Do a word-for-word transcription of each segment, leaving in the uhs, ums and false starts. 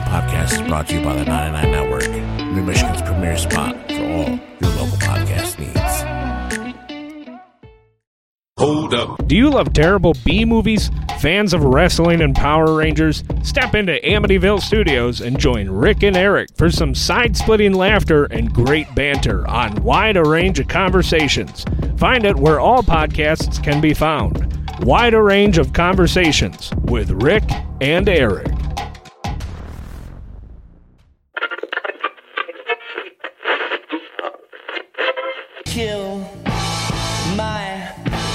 podcast is brought to you by the ninety-nine Network, New Michigan's premier spot for all your local podcast needs. Hold up. Do you love terrible B movies? Fans of wrestling and Power Rangers? Step into Amityville Studios and join Rick and Eric for some side-splitting laughter and great banter on Wide a Range of Conversations. Find it where all podcasts can be found. Wide a Range of Conversations with Rick and Eric. Kill my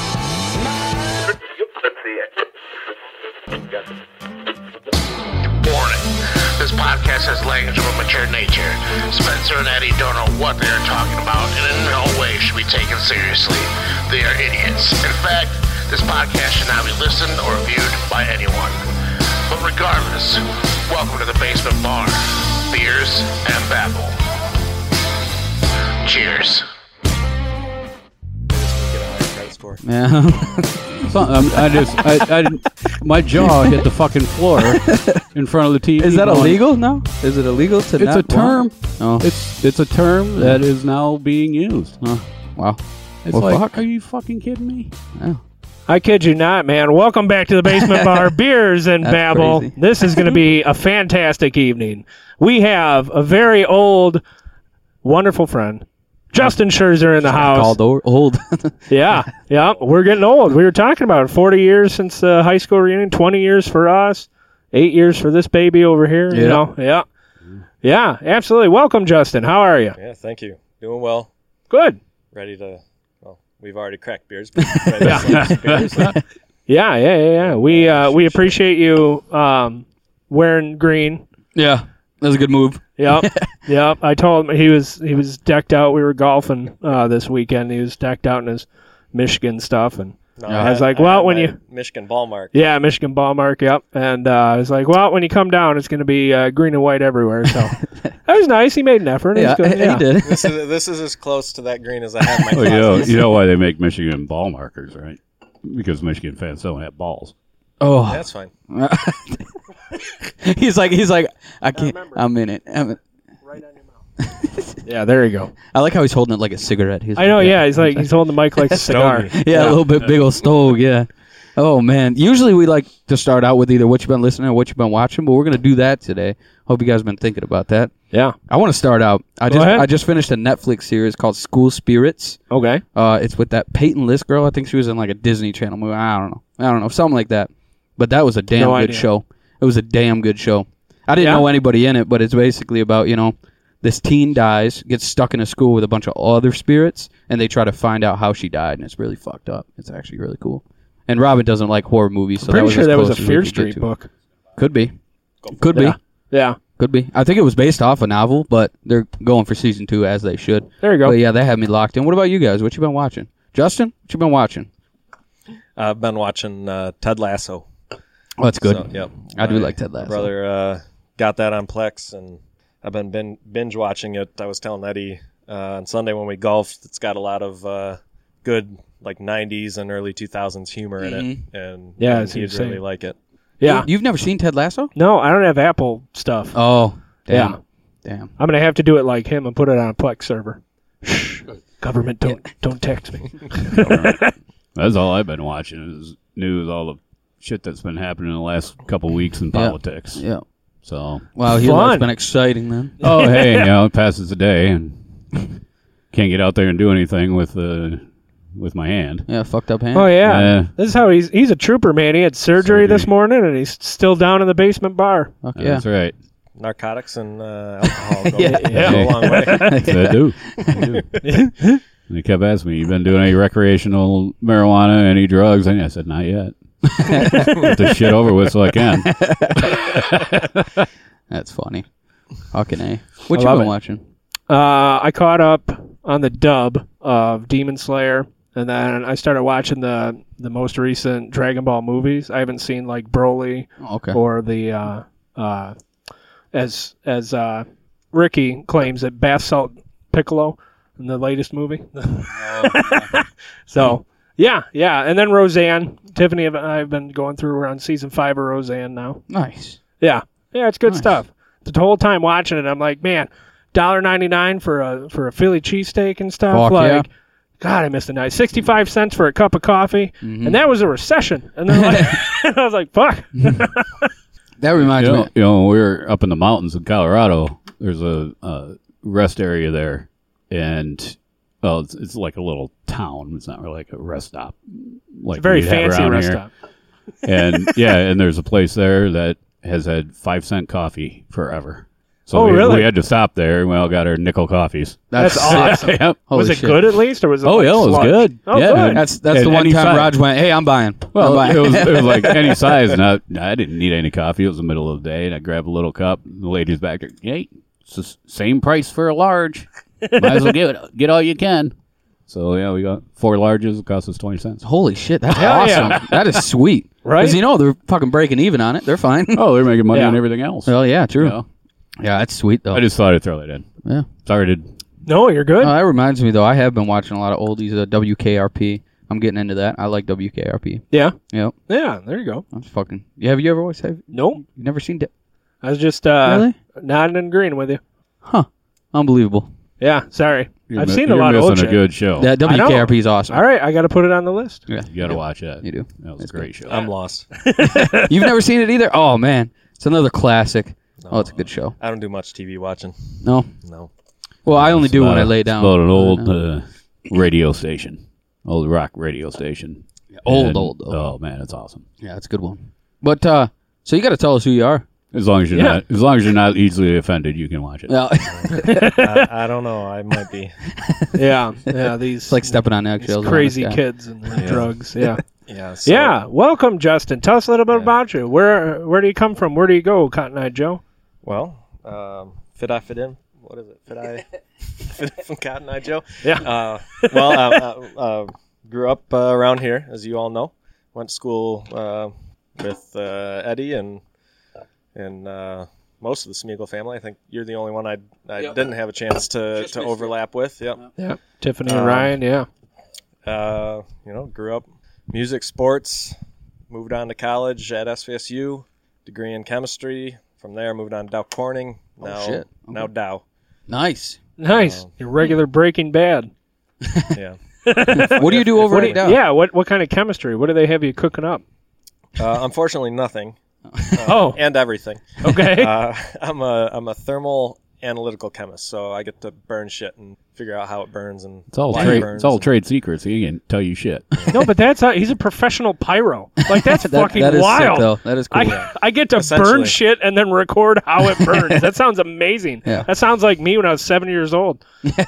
Warning. This podcast has language of a mature nature. Spencer and Eddie don't know what they are talking about and in no way should be taken seriously. They are idiots. In fact, this podcast should not be listened or viewed by anyone. But regardless, welcome to the Basement Bar. Beers and babble. Cheers. Yeah. So, um, I just, I, I, my jaw hit the fucking floor in front of the T V. Is that going, illegal now? Is it illegal to It's not a term. Oh. It's it's a term that is now being used. Oh, wow. It's Well, like, fuck. are you fucking kidding me? Oh. I kid you not, man. Welcome back to the Basement Bar, Beers and That's Babble. crazy. This is going to be a fantastic evening. We have a very old, wonderful friend, Justin Scherzer in the house. Called o- old. Yeah, yeah, we're getting old. We were talking about it. forty years since the high school reunion, twenty years for us, eight years for this baby over here. You Yeah. know, yeah, yeah, absolutely. Welcome, Justin. How are you? Yeah, thank you. Doing well. Good. Ready to, well, we've already cracked beers. But ready Yeah. to slice beers. Yeah, yeah, yeah, yeah. We uh, we appreciate you um, wearing green. Yeah. That was a good move. Yep, yep. I told him he was he was decked out. We were golfing uh, this weekend. He was decked out in his Michigan stuff, and No, I was had- like, well, had when my you Michigan ball mark. yeah, Michigan ball mark. Yep, and uh, I was like, well, when you come down, it's going to be uh, green and white everywhere. So that was nice. He made an effort. It Yeah, was good. he did. This is this is as close to that green as I have in my Well, you know, closet. you know why they make Michigan ball markers, right? Because Michigan fans don't have balls. Oh. That's fine. he's like, he's like, I can't. I'm in it. I'm in- Right on your mouth. Yeah, there you go. I like how he's holding it like a cigarette. He's I know. Yeah, he's like he's holding the mic like a cigar. Yeah, a little bit big old stove, yeah. Oh, man. Usually we like to start out with either what you've been listening or what you've been watching, but we're going to do that today. Hope you guys have been thinking about that. Yeah. I want to start out. I Go just ahead. I just finished a Netflix series called School Spirits. Okay. Uh, it's with that Peyton List girl. I think she was in like a Disney Channel movie. I don't know. I don't know. Something like that. But that was a damn No good idea. show. It was a damn good show. I didn't Yeah? know anybody in it, but it's basically about, you know, this teen dies, gets stuck in a school with a bunch of other spirits, and they try to find out how she died, and it's really fucked up. It's actually really cool. And Robin doesn't like horror movies, so that Pretty was sure as that was close a as we Fear could get Street to. book. Could be. Could Yeah. be. Yeah. Could be. I think it was based off a novel, but they're going for season two as they should. There you go. But yeah, they had me locked in. What about you guys? What you been watching? Justin, what you been watching? I've been watching uh, Ted Lasso. Oh, that's good. So, yep. I do My like Ted Lasso. Brother uh, got that on Plex, and I've been bin- binge watching it. I was telling Eddie uh, on Sunday when we golfed, it's got a lot of uh, good like nineties and early two thousands humor in it, and Yeah, and it's he'd insane. really like it. Yeah. You, you've never seen Ted Lasso? No, I don't have Apple stuff. Oh, damn. Yeah. Damn. I'm gonna have to do it like him and put it on a Plex server. Shh. Government, don't don't text me. That's all I've been watching is news, all the shit that's been happening in the last couple weeks in Yeah. politics. Yeah. So, Wow, your Fun. life's been exciting then. oh hey, you know, it passes the day and can't get out there and do anything with uh, with my hand. Yeah, fucked up hand. Oh yeah. Yeah. This is how he's he's a trooper, man. He had surgery, this morning, and he's still down in the basement bar. Fuck yeah. That's right. Narcotics and uh, alcohol go, Yeah. go a long way. I do. I do. And they kept asking me, "You been doing any recreational marijuana, any drugs?" And I said, "Not yet." Get this shit over with so I can. That's funny. Fucking A. What I you love been it. watching? Uh, I caught up on the dub of Demon Slayer, and then I started watching the the most recent Dragon Ball movies. I haven't seen like Broly Oh, okay. or the uh, uh, as as uh, Ricky claims that Bath Salt Piccolo in the latest movie. So yeah, yeah, and then Roseanne. Tiffany and I've been going through. We're on season five of Roseanne now. Nice. Yeah, yeah, it's good Nice. stuff. the whole time watching it, I'm like, man, one dollar ninety-nine for a for a Philly cheesesteak and stuff. Fuck, like, yeah. God, I missed the night. sixty-five cents for a cup of coffee, Mm-hmm. and that was a recession. And then like, I was like, fuck. That reminds You me. know, you know, we were up in the mountains in Colorado. There's a, a rest area there, and well, it's, it's like a little town. It's not really like a rest stop. Like Very we'd have fancy around rest here. stop. And yeah, and there's a place there that has had five cent coffee forever. So Oh, we, really? we had to stop there, and we all got our nickel coffees. That's awesome. Yep. Holy was it shit. good at least, or was it? Oh like yeah, it was sludge? good. Oh, yeah, good. That's that's And the one any time size. Raj went, "Hey, I'm buying." I'm Well, buying. it was it was like any size, and I, I didn't need any coffee. It was the middle of the day, and I grabbed a little cup. And the lady's back there, hey, it's the s- same price for a large. Might as well get it, get all you can. So yeah, we got four larges. It cost us twenty cents. Holy shit, that's Hell awesome. yeah. That is sweet. Right? Because you know they're fucking breaking even on it. They're fine. Oh, they're making money Yeah. on everything else. Well, yeah, true. You know? Yeah, that's sweet though. I just thought I'd throw that in. Yeah. Sorry to. No, you're good. Oh, that reminds me though. I have been watching a lot of oldies. Uh, W K R P. I'm getting into that. I like W K R P. yeah, Yep. yeah. There you go. That's fucking. Yeah, have you ever always have Nope. you never seen it? I was just uh, Really? nodding and agreeing with you. Huh. Unbelievable. Yeah, sorry. You're I've mi- seen a you're lot of missing old a shit. good show. That I know. W K R P is awesome. All right, I got to put it on the list. Yeah. You got to watch that. You do. That was a great show. I'm lost. You've never seen it either? Oh man, it's another classic. Oh, it's a good show. I don't do much T V watching. No. No. Well, I only It's do when about- I lay it's down. about an old Uh, uh, radio station, old rock radio station. Old, And- old, old. Oh man, it's awesome. Yeah, it's a good one. But uh, so you got to tell us who you are. As long as you're Yeah. not, as long as you're not easily offended, you can watch it. Yeah. I, I don't know. I might be. Yeah, yeah. These It's like stepping on these eggshells. around crazy this guy. kids and their drugs. Yeah, Yeah. So, yeah. Welcome, Justin. Tell us a little bit Yeah. about you. Where Where do you come from? Where do you go, Cotton Eye Joe? Well, um, fit I fit in? What is it? Fit I fit in from Cotton Eye Joe? Yeah. Uh, well, uh, uh, uh, grew up uh, around here, as you all know. Went to school uh, with uh, Eddie and and uh, most of the Smeagol family. I think you're the only one I I Yep. didn't have a chance to, to overlap with. Yep. Yeah, Tiffany and Um, Ryan. Yeah, Uh, you know, grew up music, sports. Moved on to college at S V S U, degree in chemistry. From there, moved on to Dow Corning. Now, shit. Okay. now Dow. Nice. nice. Um, Your regular Breaking Bad. Yeah. What do you do over What do at you- Dow? yeah. What What kind of chemistry? What do they have you cooking up? Uh, unfortunately, nothing. Oh, And everything. okay. Uh, I'm a I'm a thermal analytical chemist, so I get to burn shit and figure out how it burns and It's all why it trade. burns It's all and- trade secrets. He can tell you shit. no, but that's how, he's a professional pyro. Like that's That, fucking that is wild. sick, though. That is cool. I, I get to burn Essentially. shit and then record how it burns. That sounds amazing. Yeah. That sounds like me when I was seven years old.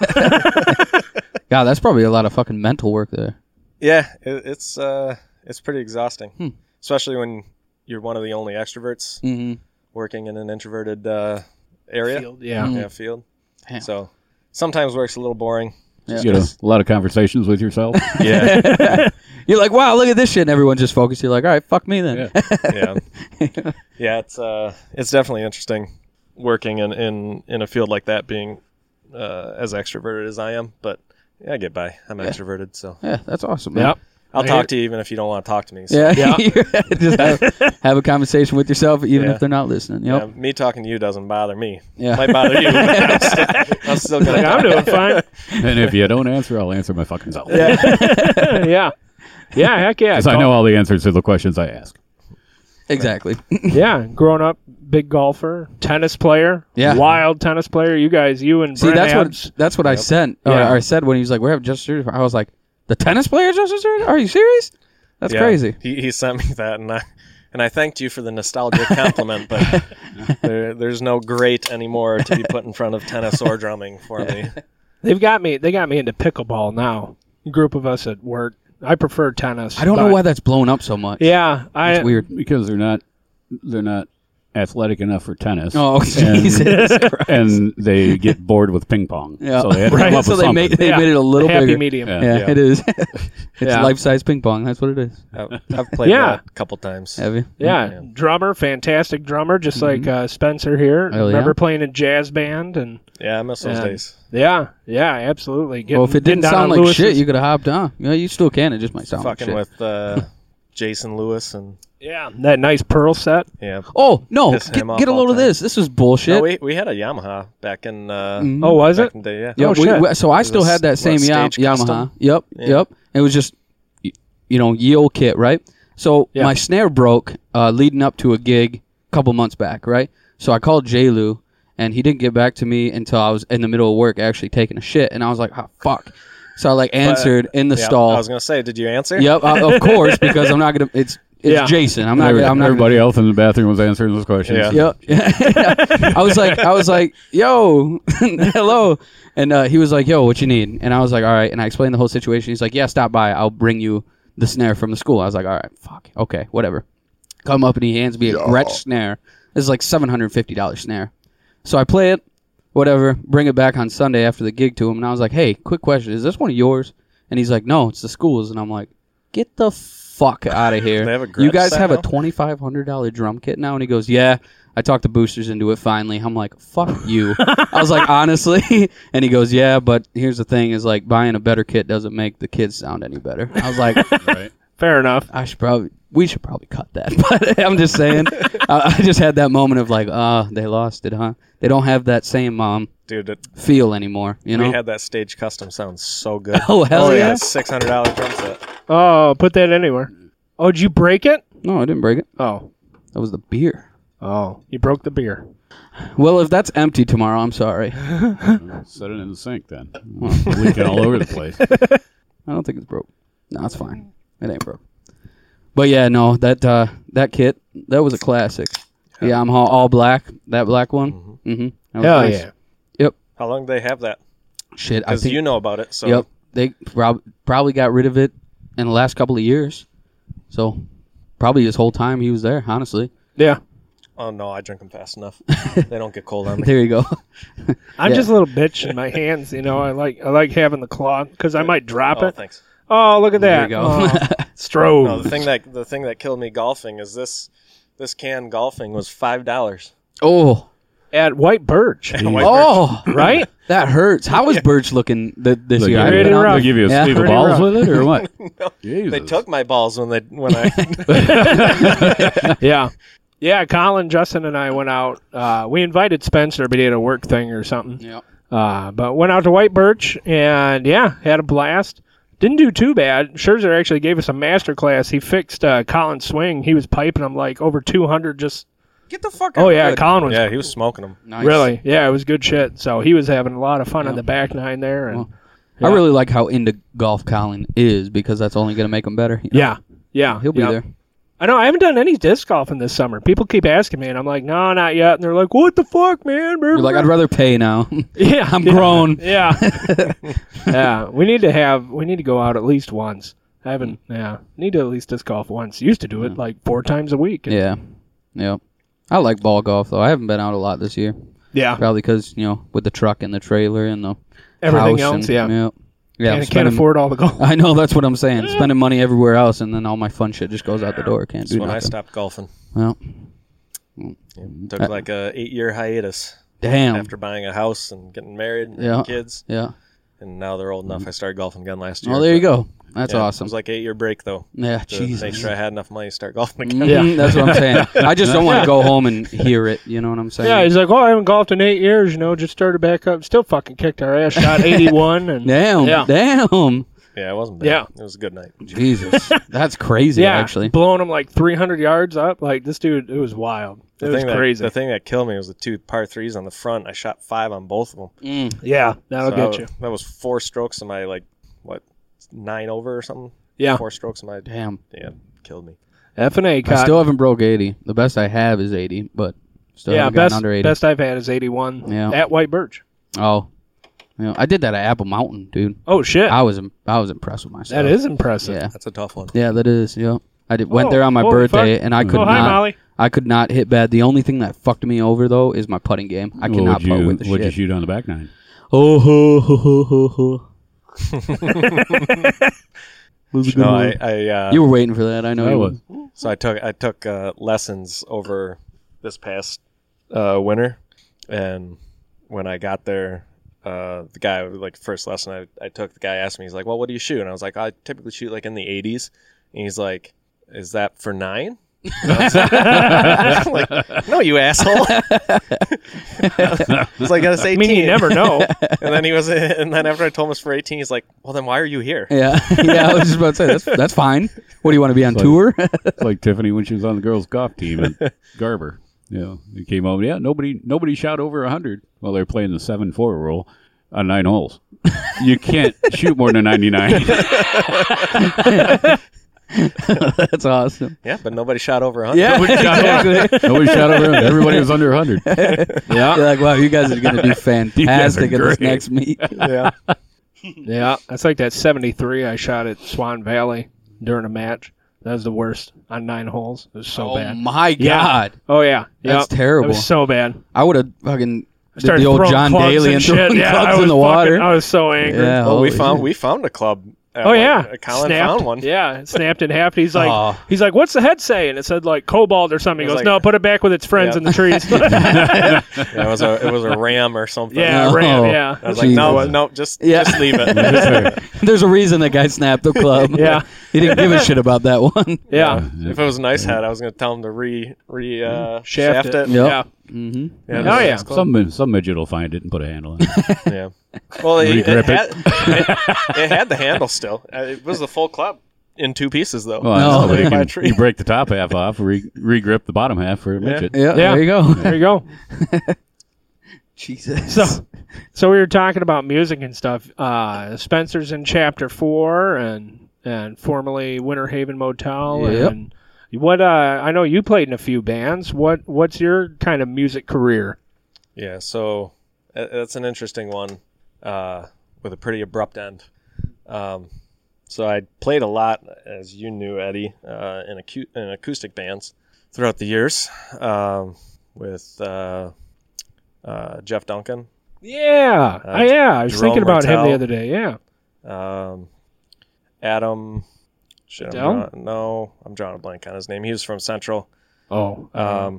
God, that's probably a lot of fucking mental work there. Yeah, it, it's uh it's pretty exhausting, Hmm. especially when you're one of the only extroverts Mm-hmm. working in an introverted uh, area. Field, yeah. Mm. Yeah, field. Damn. So sometimes work's a little boring. Yeah. You get a, a lot of conversations with yourself. Yeah, You're like, wow, look at this shit, and everyone just focused. You're like, all right, fuck me then. yeah, yeah. It's uh, it's definitely interesting working in, in, in a field like that, being uh, as extroverted as I am. But yeah, I get by. I'm Yeah. extroverted, so Yeah, that's awesome. Man. Yep. I'll I talk hear- to you even if you don't want to talk to me. So, Yeah, Yeah. just have, have a conversation with yourself, even Yeah. if they're not listening. yeah, Yep. me talking to you doesn't bother me. Yeah. Might bother you. But I'm still, I'm still gonna. Like, I'm doing fine. And if you don't answer, I'll answer my fucking self. yeah. Yeah, heck yeah. Because I know all the answers to the questions I ask. Exactly. Yeah, growing up, big golfer, tennis player, Yeah. wild tennis player. You guys, you and See, Brent that's Abs. what that's what I sent. Or, Yeah. or I said when he was like, "We're having just surgery." I was like, "The tennis player just surgery? Are you serious? That's Yeah, crazy." He, he sent me that, and I and I thanked you for the nostalgic compliment, but there, there's no great anymore to be put in front of tennis or drumming for me. They've got me. They got me into pickleball now. A group of us at work. I prefer tennis. I don't know but- why that's blown up so much. Yeah, I. It's weird. Because they're not they're not athletic enough for tennis. Oh, Jesus Christ. And they get bored with ping pong. Yeah. So they had to Right, come up so with they something. made they Yeah. made it a little happy bigger. medium. Yeah. Yeah, Yeah. it is. It's Yeah. life-size ping pong. That's what it is. I- I've played Yeah. that a couple times. Have you? Yeah, Yeah. drummer, fantastic drummer, just like uh, Spencer here. Hell Remember yeah. playing in jazz band and Yeah, I miss those Yeah. days. yeah, yeah, absolutely. Getting, Well, if it getting didn't down sound on like Lewis's- shit, you could have hopped on. Yeah, you still can. It just might sound like Fucking shit. with uh, Jason Lewis and Yeah, that nice pearl set. yeah. Oh no! Piss Get, him off get a all load of the time. this. This was bullshit. No, we we had a Yamaha back in. Uh, Mhm. Oh, was back it? in the day, yeah. Yeah, Oh, we, shit. we- so I It still was, had that same what, Yam- stage Yamaha. custom? Yep, Yeah. yep. It was just, y- you know, ye old kit, right? So Yeah. my snare broke uh, leading up to a gig a couple months back, right? So I called J. Lou, and he didn't get back to me until I was in the middle of work actually taking a shit, and I was like, oh, fuck. So I like answered in the Yeah, stall. I was gonna say, did you answer? Yep, uh, of course, because I'm not gonna. It's it's Yeah. Jason. I'm not. Every- I'm not. everybody else in the bathroom was answering those questions. Yeah. Yep. I was like, I was like, yo, hello, and uh, he was like, yo, what you need? And I was like, all right. And I explained the whole situation. He's like, yeah, stop by. I'll bring you the snare from the school. I was like, all right, fuck, okay, whatever. Come up and he hands me a Gretsch snare. This is like seven hundred fifty dollars snare. So I play it, whatever. Bring it back on Sunday after the gig to him, and I was like, hey, quick question, is this one of yours? And he's like, no, it's the school's. And I'm like, get the fuck out of here. They have a You Gretsch guys set have now? a twenty-five hundred dollars drum kit now? And he goes, yeah. I talked the boosters into it finally. I'm like, fuck you. I was like, honestly? And he goes, yeah, but here's the thing is like buying a better kit doesn't make the kids sound any better. I was like, Right. Fair enough. I should probably, we should probably cut that. But I'm just saying, I, I just had that moment of like, ah, they lost it, huh? They don't have that same um Dude, it, feel anymore, you know? we had that stage custom sound so good. Oh, hell yeah. six hundred dollars drum set. Oh, put that anywhere. Oh, did you break it? No, I didn't break it. Oh. That was the beer. Oh, you broke the beer. Well, if that's empty tomorrow, I'm sorry. Set it in the sink then. Leaking all over the place. I don't think it's broke. No, it's fine. It ain't broke. But yeah, no, that uh, that kit, that was a classic. Yeah, I'm all, all black. That black one. Mm-hmm. That was Hell nice. yeah. Yep. How long do they have that? Shit, I Because think. you know about it. So Yep. They prob- probably got rid of it in the last couple of years. So probably his whole time he was there, honestly. Yeah. Oh no, I drink them fast enough. They don't get cold on me. There you go. I'm Yeah. just a little bitch in my hands, you know. I like I like having the claw because I might drop Oh, it. thanks. Oh, look at There that. you go. Oh, Strobe. No, the thing that the thing that killed me golfing is this. This can golfing was five dollars. Oh. At White Birch, Oh. right? That hurts. How is Birch looking th- this They year? give, I you, haven't been out rough. they give you a Yeah. sleeve of Pretty balls rough. with it, or what? No, Jesus. they took my balls when they when I. Yeah. Yeah, Colin, Justin, and I went out. Uh, we invited Spencer, but he had a work thing or something. Yep. Uh, but went out to White Birch, and yeah, had a blast. Didn't do too bad. Scherzer actually gave us a master class. He fixed uh, Colin's swing. He was piping him like over two hundred just... Get the fuck out. Oh, yeah, Good. Colin was... Yeah, he was smoking them. Nice. Really? Yeah, it was good shit. So he was having a lot of fun Yeah. on the back nine there. And Well, I really like how into golf Colin is because that's only going to make him better. you know? Yeah. Yeah. He'll be yeah. there. I know. I haven't done any disc golfing this summer. People keep asking me, and I'm like, no, not yet. And they're like, what the fuck, man? You're like, I'd rather pay now. yeah, I'm yeah, grown. Yeah. Yeah. We need to have, we need to go out at least once. I haven't, yeah. Need to at least disc golf once. Used to do it like four times a week. Yeah. Yep. I like ball golf, though. I haven't been out a lot this year. Yeah. Probably because, you know, with the truck and the trailer and the Everything house else, and, yeah. Yep. Yeah, I'm And I can't spending- afford all the golf. I know, that's what I'm saying. Spending money everywhere else, and then all my fun shit just goes out the door. Can't That's do when I nothing. stopped golfing. Well, Took Uh, like a eight year hiatus damn. after buying a house and getting married and Yeah. kids. Yeah. And now they're old enough. I started golfing again last year. Well, there you but, go. That's yeah, It awesome. was like eight year break though. Yeah, To Jesus. make sure I had enough money to start golfing again. Mhm, That's what I'm saying. I just don't want to go home and hear it. You know what I'm saying? Yeah, he's like, oh, I haven't golfed in eight years, you know, just started back up. Still fucking kicked our ass. Shot eighty-one. And Damn. Yeah. Damn. Yeah, it wasn't bad. Yeah. It was a good night. Jesus. That's crazy, yeah, actually. blowing him like three hundred yards up. Like, this dude, it was wild. The It was thing that, crazy. The thing that killed me was the two par threes on the front. I shot five on both of them. Mm. yeah, that'll So get I- you. That was four strokes in my, like, what, nine over or something? Yeah. Four strokes in my, Damn. yeah, killed me. F and A I cut. still haven't broke eighty. The best I have is eighty, but still yeah, haven't gotten best, under eighty. best I've had is eighty-one Yeah. at White Birch. Oh. Yeah, I did that at Apple Mountain, dude. Oh, shit. I was im- I was impressed with myself. That is impressive. Yeah. That's a tough one. Yeah, that is. Yeah. I did went Oh, there on my holy birthday fuck. and I could Oh, hi, not Molly. I could not hit bad. The only thing that fucked me over though is my putting game. I What cannot would putt you, with the what'd you shit. shoot on the back nine? Oh ho ho ho ho ho. Was a good No, one. I, I uh, You were waiting for that. I know I you was. was. So I took I took uh, lessons over this past uh, winter, and when I got there, uh, the guy like first lesson I, I took, the guy asked me, he's like, "Well, what do you shoot?" And I was like, "I typically shoot like in the eighties," and he's like, is that for nine? I'm like, no, you asshole. It's like, I I mean, you never know. And then he was, and then after I told him it's for eighteen, he's like, well, then why are you here? Yeah, yeah. I was just about to say that's that's fine. What do you want to be on It's tour? It's like Tiffany when she was on the girls' golf team at Garber. You know, he came over. Yeah, nobody nobody shot over a hundred while they're playing the seven four rule on nine holes. You can't shoot more than ninety-nine. That's awesome. Yeah, but nobody shot over one hundred. Yeah, Nobody shot over. exactly. Nobody shot over. Everybody was under a hundred. Yeah. You're like, wow, you guys are going to do fantastic at this great. next meet. Yeah. Yeah. That's like that seventy-three I shot at Swan Valley during a match. That was the worst on nine holes. It was so Oh bad. my Yeah. god, Oh, yeah. that's Yep. terrible. It was so bad. I would have fucking did Started the old throwing John clubs Daly and and shit. throwing Yeah, I clubs was in the fucking- water. I was so angry. Yeah. Well, we holy found shit. we found a club. At Oh one- yeah, Colin snapped. found one. Yeah, it snapped in half. He's like, Oh. he's like, what's the head say? And it said like cobalt or something. He It was goes, like- no, put it back with its friends Yeah. in the trees. Yeah, it was a it was a ram or something. yeah, No. ram. Yeah, I was like, no, Jesus. no, just Yeah. just leave it. There's a reason that guy snapped the club. Yeah. He didn't give a shit about that one. yeah, If it was a nice head, I was going to tell him to re re uh, shaft, shaft, it. it. Yep. Yeah, Mm-hmm. Yeah, Oh, just- yeah. just- Some some midget will find it and put a handle on it. yeah. Well, it, it, Regrip had, it, it had the handle still. Uh, It was the full club in two pieces though. Well, No. so you, By a can, tree. you break the top half off, re, re-grip the bottom half for a midget. Yeah, Yeah. there you go. there you go. Jesus. So, so we were talking about music and stuff. Uh, Spencer's in chapter four, and and formerly Winter Haven Motel. Yep. And what? Uh, I know you played in a few bands. What What's your kind of music career? Yeah, so uh, that's an interesting one uh, with a pretty abrupt end. Um, so I played a lot, as you knew, Eddie, uh, in, acu- in acoustic bands throughout the years um, with uh, uh, Jeff Duncan, Yeah, Uh, uh, yeah. I was Jerome thinking about him Martel. the other day. Yeah. um, Adam. Shit, I'm Adele? drawing, no, I'm drawing a blank on his name. He was from Central. Oh. Um,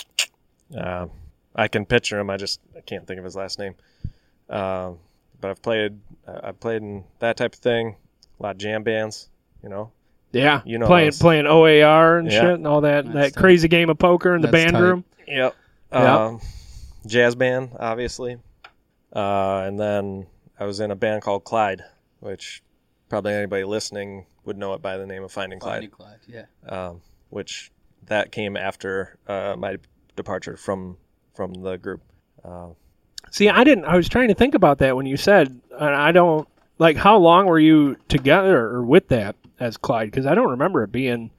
uh, I can picture him. I just I can't think of his last name. Um, but I've played I've played in that type of thing. A lot of jam bands, you know. yeah. you know playing those. playing O A R and Yeah. shit and all that That's that tight. crazy game of poker in the That's band tight. room. Yep. Yeah. Um, jazz band, obviously. Uh, and then I was in a band called Clyde, which probably anybody listening would know it by the name of Finding Clyde. Yeah. Um, which that came after uh, my departure from from the group. Uh, See, I didn't. I was trying to think about that when you said, and I don't like. How long were you together or with that as Clyde? Because I don't remember it being,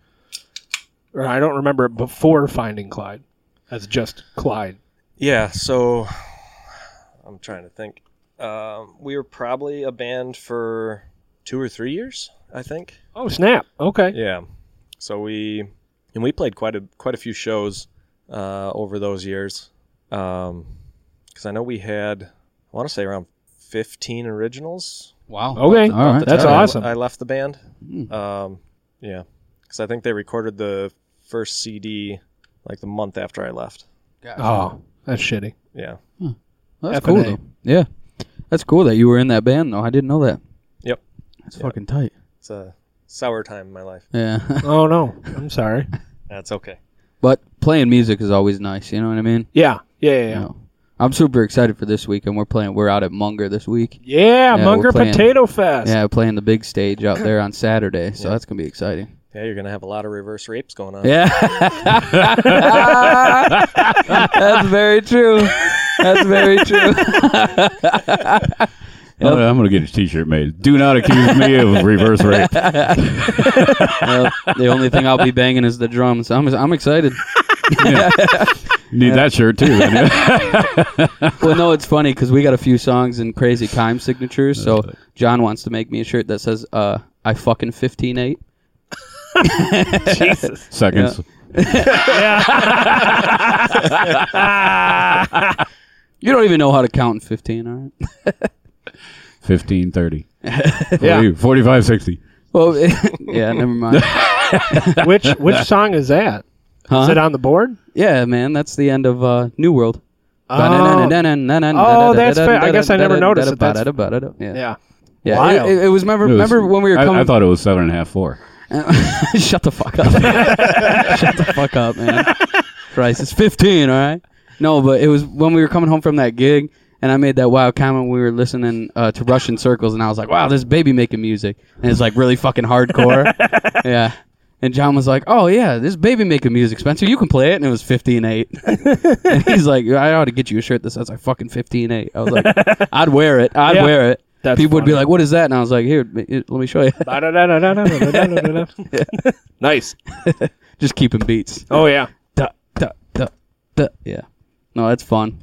or I don't remember it before Finding Clyde as just Clyde. yeah, so I'm trying to think. Um, we were probably a band for two or three years, I think. Oh snap! Okay. Yeah. So we and we played quite a quite a few shows uh, over those years. Um, because I know we had, I want to say around fifteen originals. Wow. Okay. All right. That's time I- awesome. I left the band. Mm. Um, yeah, because I think they recorded the first C D like the month after I left. Oh, that's shitty. Yeah. That's F cool and A. though. Yeah. That's cool that you were in that band though. I didn't know that. Yep. That's Yep. fucking tight. It's a sour time in my life. Yeah. Oh no, I'm sorry. That's okay. But playing music is always nice, you know what I mean? Yeah, yeah, yeah, yeah. You know. I'm super excited for this week, and we're playing. We're out at Munger this week. Yeah, Yeah, Munger we're playing- Potato Fest. Yeah, playing the big stage out there on Saturday, so Yeah. that's gonna be exciting. Yeah, you're gonna have a lot of reverse rapes going on. Yeah, that's very true. That's very true. Oh, I'm going to get a T-shirt made. Do not accuse me of reverse rape. Well, the only thing I'll be banging is the drums. I'm I'm excited. Need that shirt too. Then. Well, no, it's funny because we got a few songs in Crazy Kime signatures. So John wants to make me a shirt that says uh, "I fucking fifteen eight." Jesus. Seconds. You don't even know how to count in fifteen, all right? fifteen thirty. Yeah. forty-five sixty. Well, yeah, never mind. Which which song is that? Huh? Is it on the board? Yeah, man, that's the end of uh, New World. Oh, Oh, that's fair. I guess I never noticed that that's- Yeah, yeah. yeah. Wild. It, it, it was. Remember, It was- remember when we were I, coming? I thought it was seven and a half, four. Shut the fuck up. Shut the fuck up, man. Christ, it's fifteen, all right? No, but it was when we were coming home from that gig, and I made that wild comment. We were listening uh, to Russian Circles, and I was like, wow, this baby making music. And it's like really fucking hardcore. Yeah. And John was like, oh, yeah, this baby making music, Spencer. You can play it. And it was fifteen eight. And he's like, I ought to get you a shirt that says like fucking fifteen eight. I was like, I'd wear it. I'd Yeah. wear it. That's People would be funny. like, what is that? And I was like, here, let me show you. Nice. Just keeping beats. Oh, yeah. Duh, duh, duh, duh. Yeah. No, that's fun.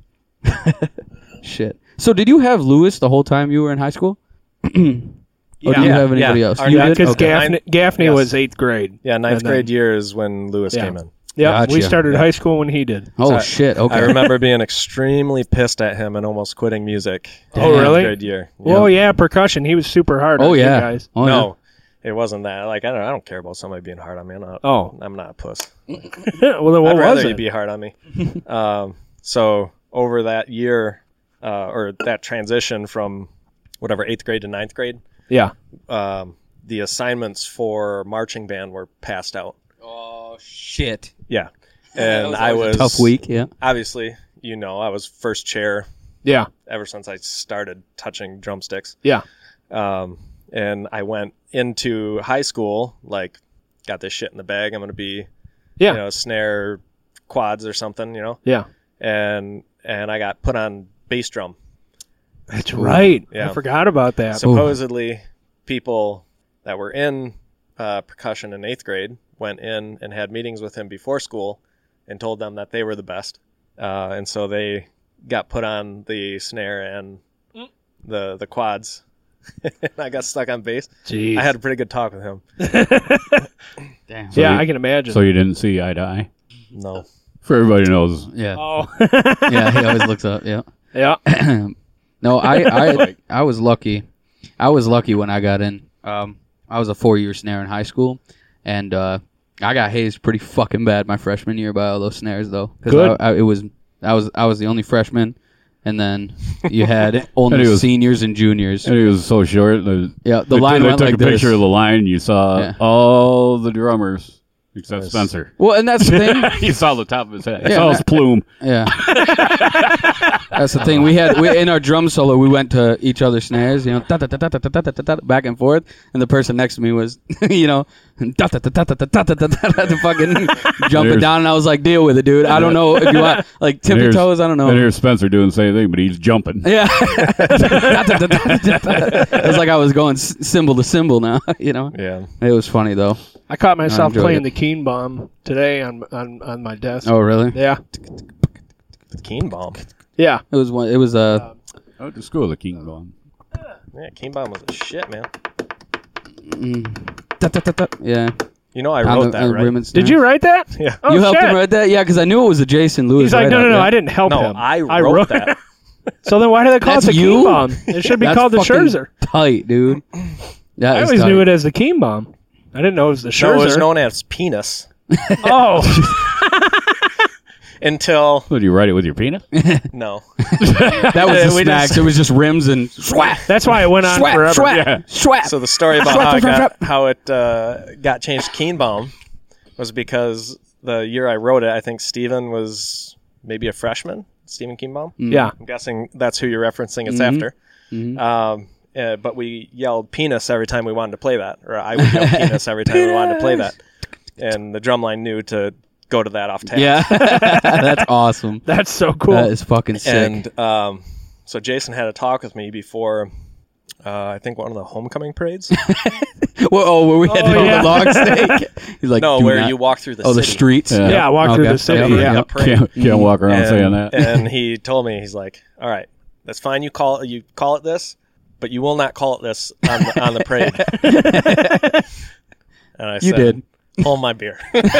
Shit. So did you have Lewis the whole time you were in high school? Or do you Yeah. have anybody Yeah. else? Our You ninth- did? Because Okay. Gaffney, Gaffney Yes. was eighth grade. Yeah, ninth And then- grade year is when Lewis Yeah. came in. Yeah, we Gotcha. started high school when he did. Oh, So I- shit. Okay. I remember being extremely pissed at him and almost quitting music. Oh, in really? ninth grade year. Well, yeah, percussion. He was super hard Oh, on yeah. you guys. Oh, no, it wasn't that. Like I don't, I don't care about somebody being hard on me. I'm not, Oh. I'm not a puss. well, then what I'd was rather you it? be hard on me. um, so over that year, uh, or that transition from whatever eighth grade to ninth grade, Yeah. um, the assignments for marching band were passed out. Oh, shit. Yeah, and I was Tough week, yeah. Obviously, you know, I was first chair Yeah. ever since I started touching drumsticks. Yeah. Um, and I went into high school, like, got this shit in the bag. I'm going to be, Yeah. you know, snare quads or something, you know? Yeah. And, and I got put on bass drum. That's right. Yeah. I forgot about that. Supposedly, people that were in uh, percussion in eighth grade went in and had meetings with him before school and told them that they were the best. Uh, and so they got put on the snare and the the quads. And I got stuck on bass. Jeez. I had a pretty good talk with him. Damn. yeah, you- I can imagine. So you didn't see eye to eye? No. For everybody knows. Yeah. oh. Yeah, he always looks up, yeah. yeah. No, I, I I was lucky. I was lucky when I got in. Um, I was a four-year snare in high school, and uh, I got hazed pretty fucking bad my freshman year by all those snares, though. 'Cause Good. I, I, it was I was I was the only freshman, and then you had only And he was- seniors and juniors. And he was so short. The, Yeah, the they, line they went took like a picture this. of the line. You saw Yeah. all the drummers except Nice. Spencer. Well, and that's the thing. You saw the top of his head. You Yeah, saw man. his plume. Yeah, that's the thing. We had we, in our drum solo. We went to each other's snares, you know, da, da, da, da, da, da, da, da, da, back and forth, and the person next to me was, you know, da, da, da, da, da, da, da, da, da, da, fucking jumping There's- down, and I was like, "Deal with it, dude. I don't know if you want like tippy here's- toes. I don't know." And here's Spencer doing the same thing, but he's jumping. Yeah, Da, da, da, da, da, da. It was like I was going s- cymbal to cymbal now. You know, Yeah. it was funny though. I caught myself enjoyed playing it. the Keen Bomb today on on, on my desk. Oh, really? Yeah. The Keen Bomb. Yeah. It was one. It was uh, I went to school with a King Bomb. Yeah, Keen Bomb was a shit, man. da, da, da, da. yeah. You know I On wrote the- that, on right? women's Did snares. you write that? Yeah. Oh, you helped shit. him write that? Yeah, because I knew it was a Jason Lewis. He's like, no, write-up, no, no, yeah. I didn't help No, him. I wrote that. So then why do they call That's it the you? Keen Bomb? It should be That's called the fucking Scherzer. Tight, dude. That I is always tight. knew it as the Keen Bomb. I didn't know it was the So it was Scherzer. known as penis oh. until Would you write it with your penis? no. That was the We snacks. just- It was just rims and swat, That's why it went on swat, forever. swat, Yeah. swat. So the story about how it got, how it uh, got changed to Keen Bomb was because the year I wrote it, I think Steven was maybe a freshman. Stephen Keenbaum. Yeah. I'm guessing that's who you're referencing. It's Mhm. after. Mhm. Um, uh, but we yelled penis every time we wanted to play that, or I would yell penis every time we wanted to play that, and the drumline knew to go to that off tap. Yeah, that's awesome. That's so cool. That is fucking sick. And um, so Jason had a talk with me before, uh, I think one of the homecoming parades. Well, oh, where we had Oh, to yeah. the log stake. He's like, no, do where not- you walk through the Oh, the city. streets. Yeah. yeah, walk through Okay. the city. Yep. Yeah. Yep. Parade. Can't, can't walk around and, saying that. and he told me, he's like, "All right, that's fine. You call it, you call it this, but you will not call it this on the, on the parade." And I You said, did. "Hold my beer."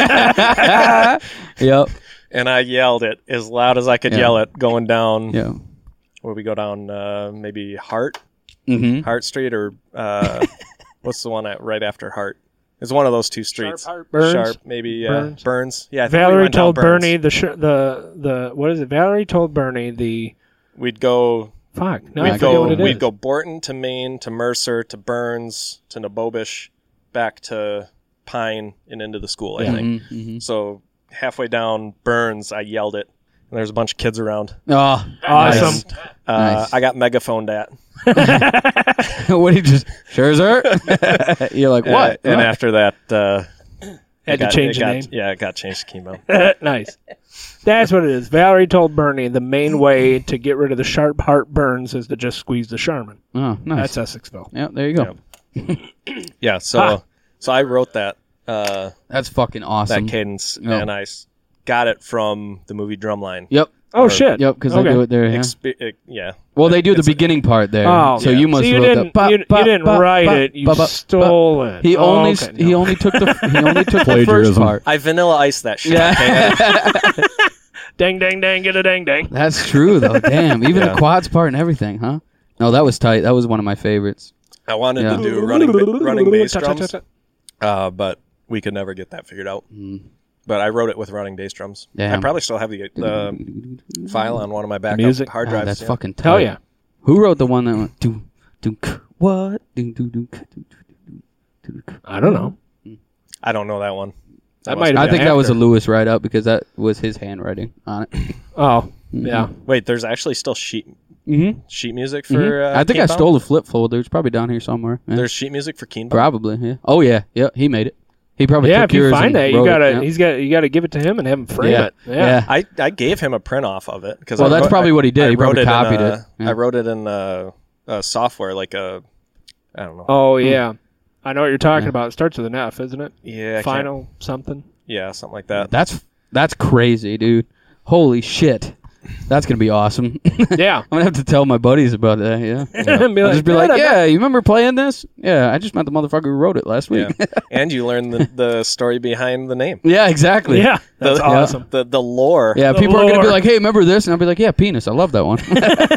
Yep. And I yelled it as loud as I could Yeah. yell it going down. Yeah. Where we go down, uh, maybe Hart, Mm-hmm. Hart Street, or uh, what's the one at, right after Hart? It's one of those two streets. Hart, Burns? Sharp, maybe yeah. Burns? Burns. Yeah. I think we Valerie went down told Burns. Bernie the sh- the the what is it? Valerie told Bernie the We'd go. fuck. No, I we'd forget go. what it We'd is. go Borton to Maine to Mercer to Burns to Nabobish, back to Pine and into the school, I Yeah. think. Mhm, mhm. So halfway down Burns, I yelled it, and there's a bunch of kids around. Oh, Awesome. Uh, Nice. I got megaphoned at. what do you just Scherzer? You're like, what? Uh, and after that, uh, Had it got- to change it the got- name. Yeah, it got changed to chemo. Nice. That's what it is. Valerie told Bernie the main way to get rid of the sharp heart burns is to just squeeze the Charmin. Oh, nice. That's Essexville. yeah, there you go. Yeah, so Ah. so I wrote that uh, That's fucking awesome. that cadence, Yeah. and I s- got it from the movie Drumline. Yep. Oh, shit. Yep, because Okay. they do it there. Yeah. Expe- it- yeah. Well, they do the It's a- beginning part there. Oh, so yeah. you must So you wrote didn't, the ba- you, you ba- didn't ba- write ba- it. You ba- ba- stole ba- it. He Oh, only okay, he no. only took the he only took the first Plagiarism. part. I vanilla iced that shit. Yeah. Dang, dang, dang, get a dang, dang. That's true though. Damn, even Yeah. the quads part and everything, huh? No, that was tight. That was one of my favorites. I wanted Yeah. to do running ba- running bass Ta- ta- ta- drums, ta. uh, but we could never get that figured out. But I wrote it with running bass drums. I Damn. probably still have the, the file on one of my backup Music? hard Ah, drives. that's yeah. fucking tight. Hell yeah. Who wrote the one that went do do what do do do do? I don't know. I don't know that one. That must might be- have I been think that was a after. Lewis write up because that was his handwriting on it. Oh, yeah. Wait, there's actually still sheet Mm-hmm. sheet music for. Uh, I think I Keenbound? stole the flip folder. It's probably down here somewhere. Yeah. There's sheet music for Keenbound. Probably, yeah. Oh yeah, yeah. He made it. He probably Yeah, took if you yours find and that, you wrote it, gotta yeah. he's got you gotta give it to him and have him frame Yeah. it. Yeah. Yeah. I, I gave him a print off of it because Well, that's probably what he did. I He probably wrote copied in, it. uh, Yeah. I wrote it in uh, uh, software like a I don't know. Oh Hmm. yeah. I know what you're talking about. It starts with an F, isn't it? yeah, I can't- Final something. Yeah, something like that. That's that's crazy, dude. Holy shit. That's gonna be awesome. Yeah. I'm gonna have to tell my buddies about that. Yeah, Be I'll just be like, "Yeah, yeah, you remember playing this? Yeah, I just met the motherfucker who wrote it last week. Yeah. And you learn the, the story behind the name. Yeah, exactly. Yeah. That's The- awesome. The the lore. Yeah, The people are gonna be lore. like, "Hey, remember this?" And I'll be like, "Yeah, penis. I love that one."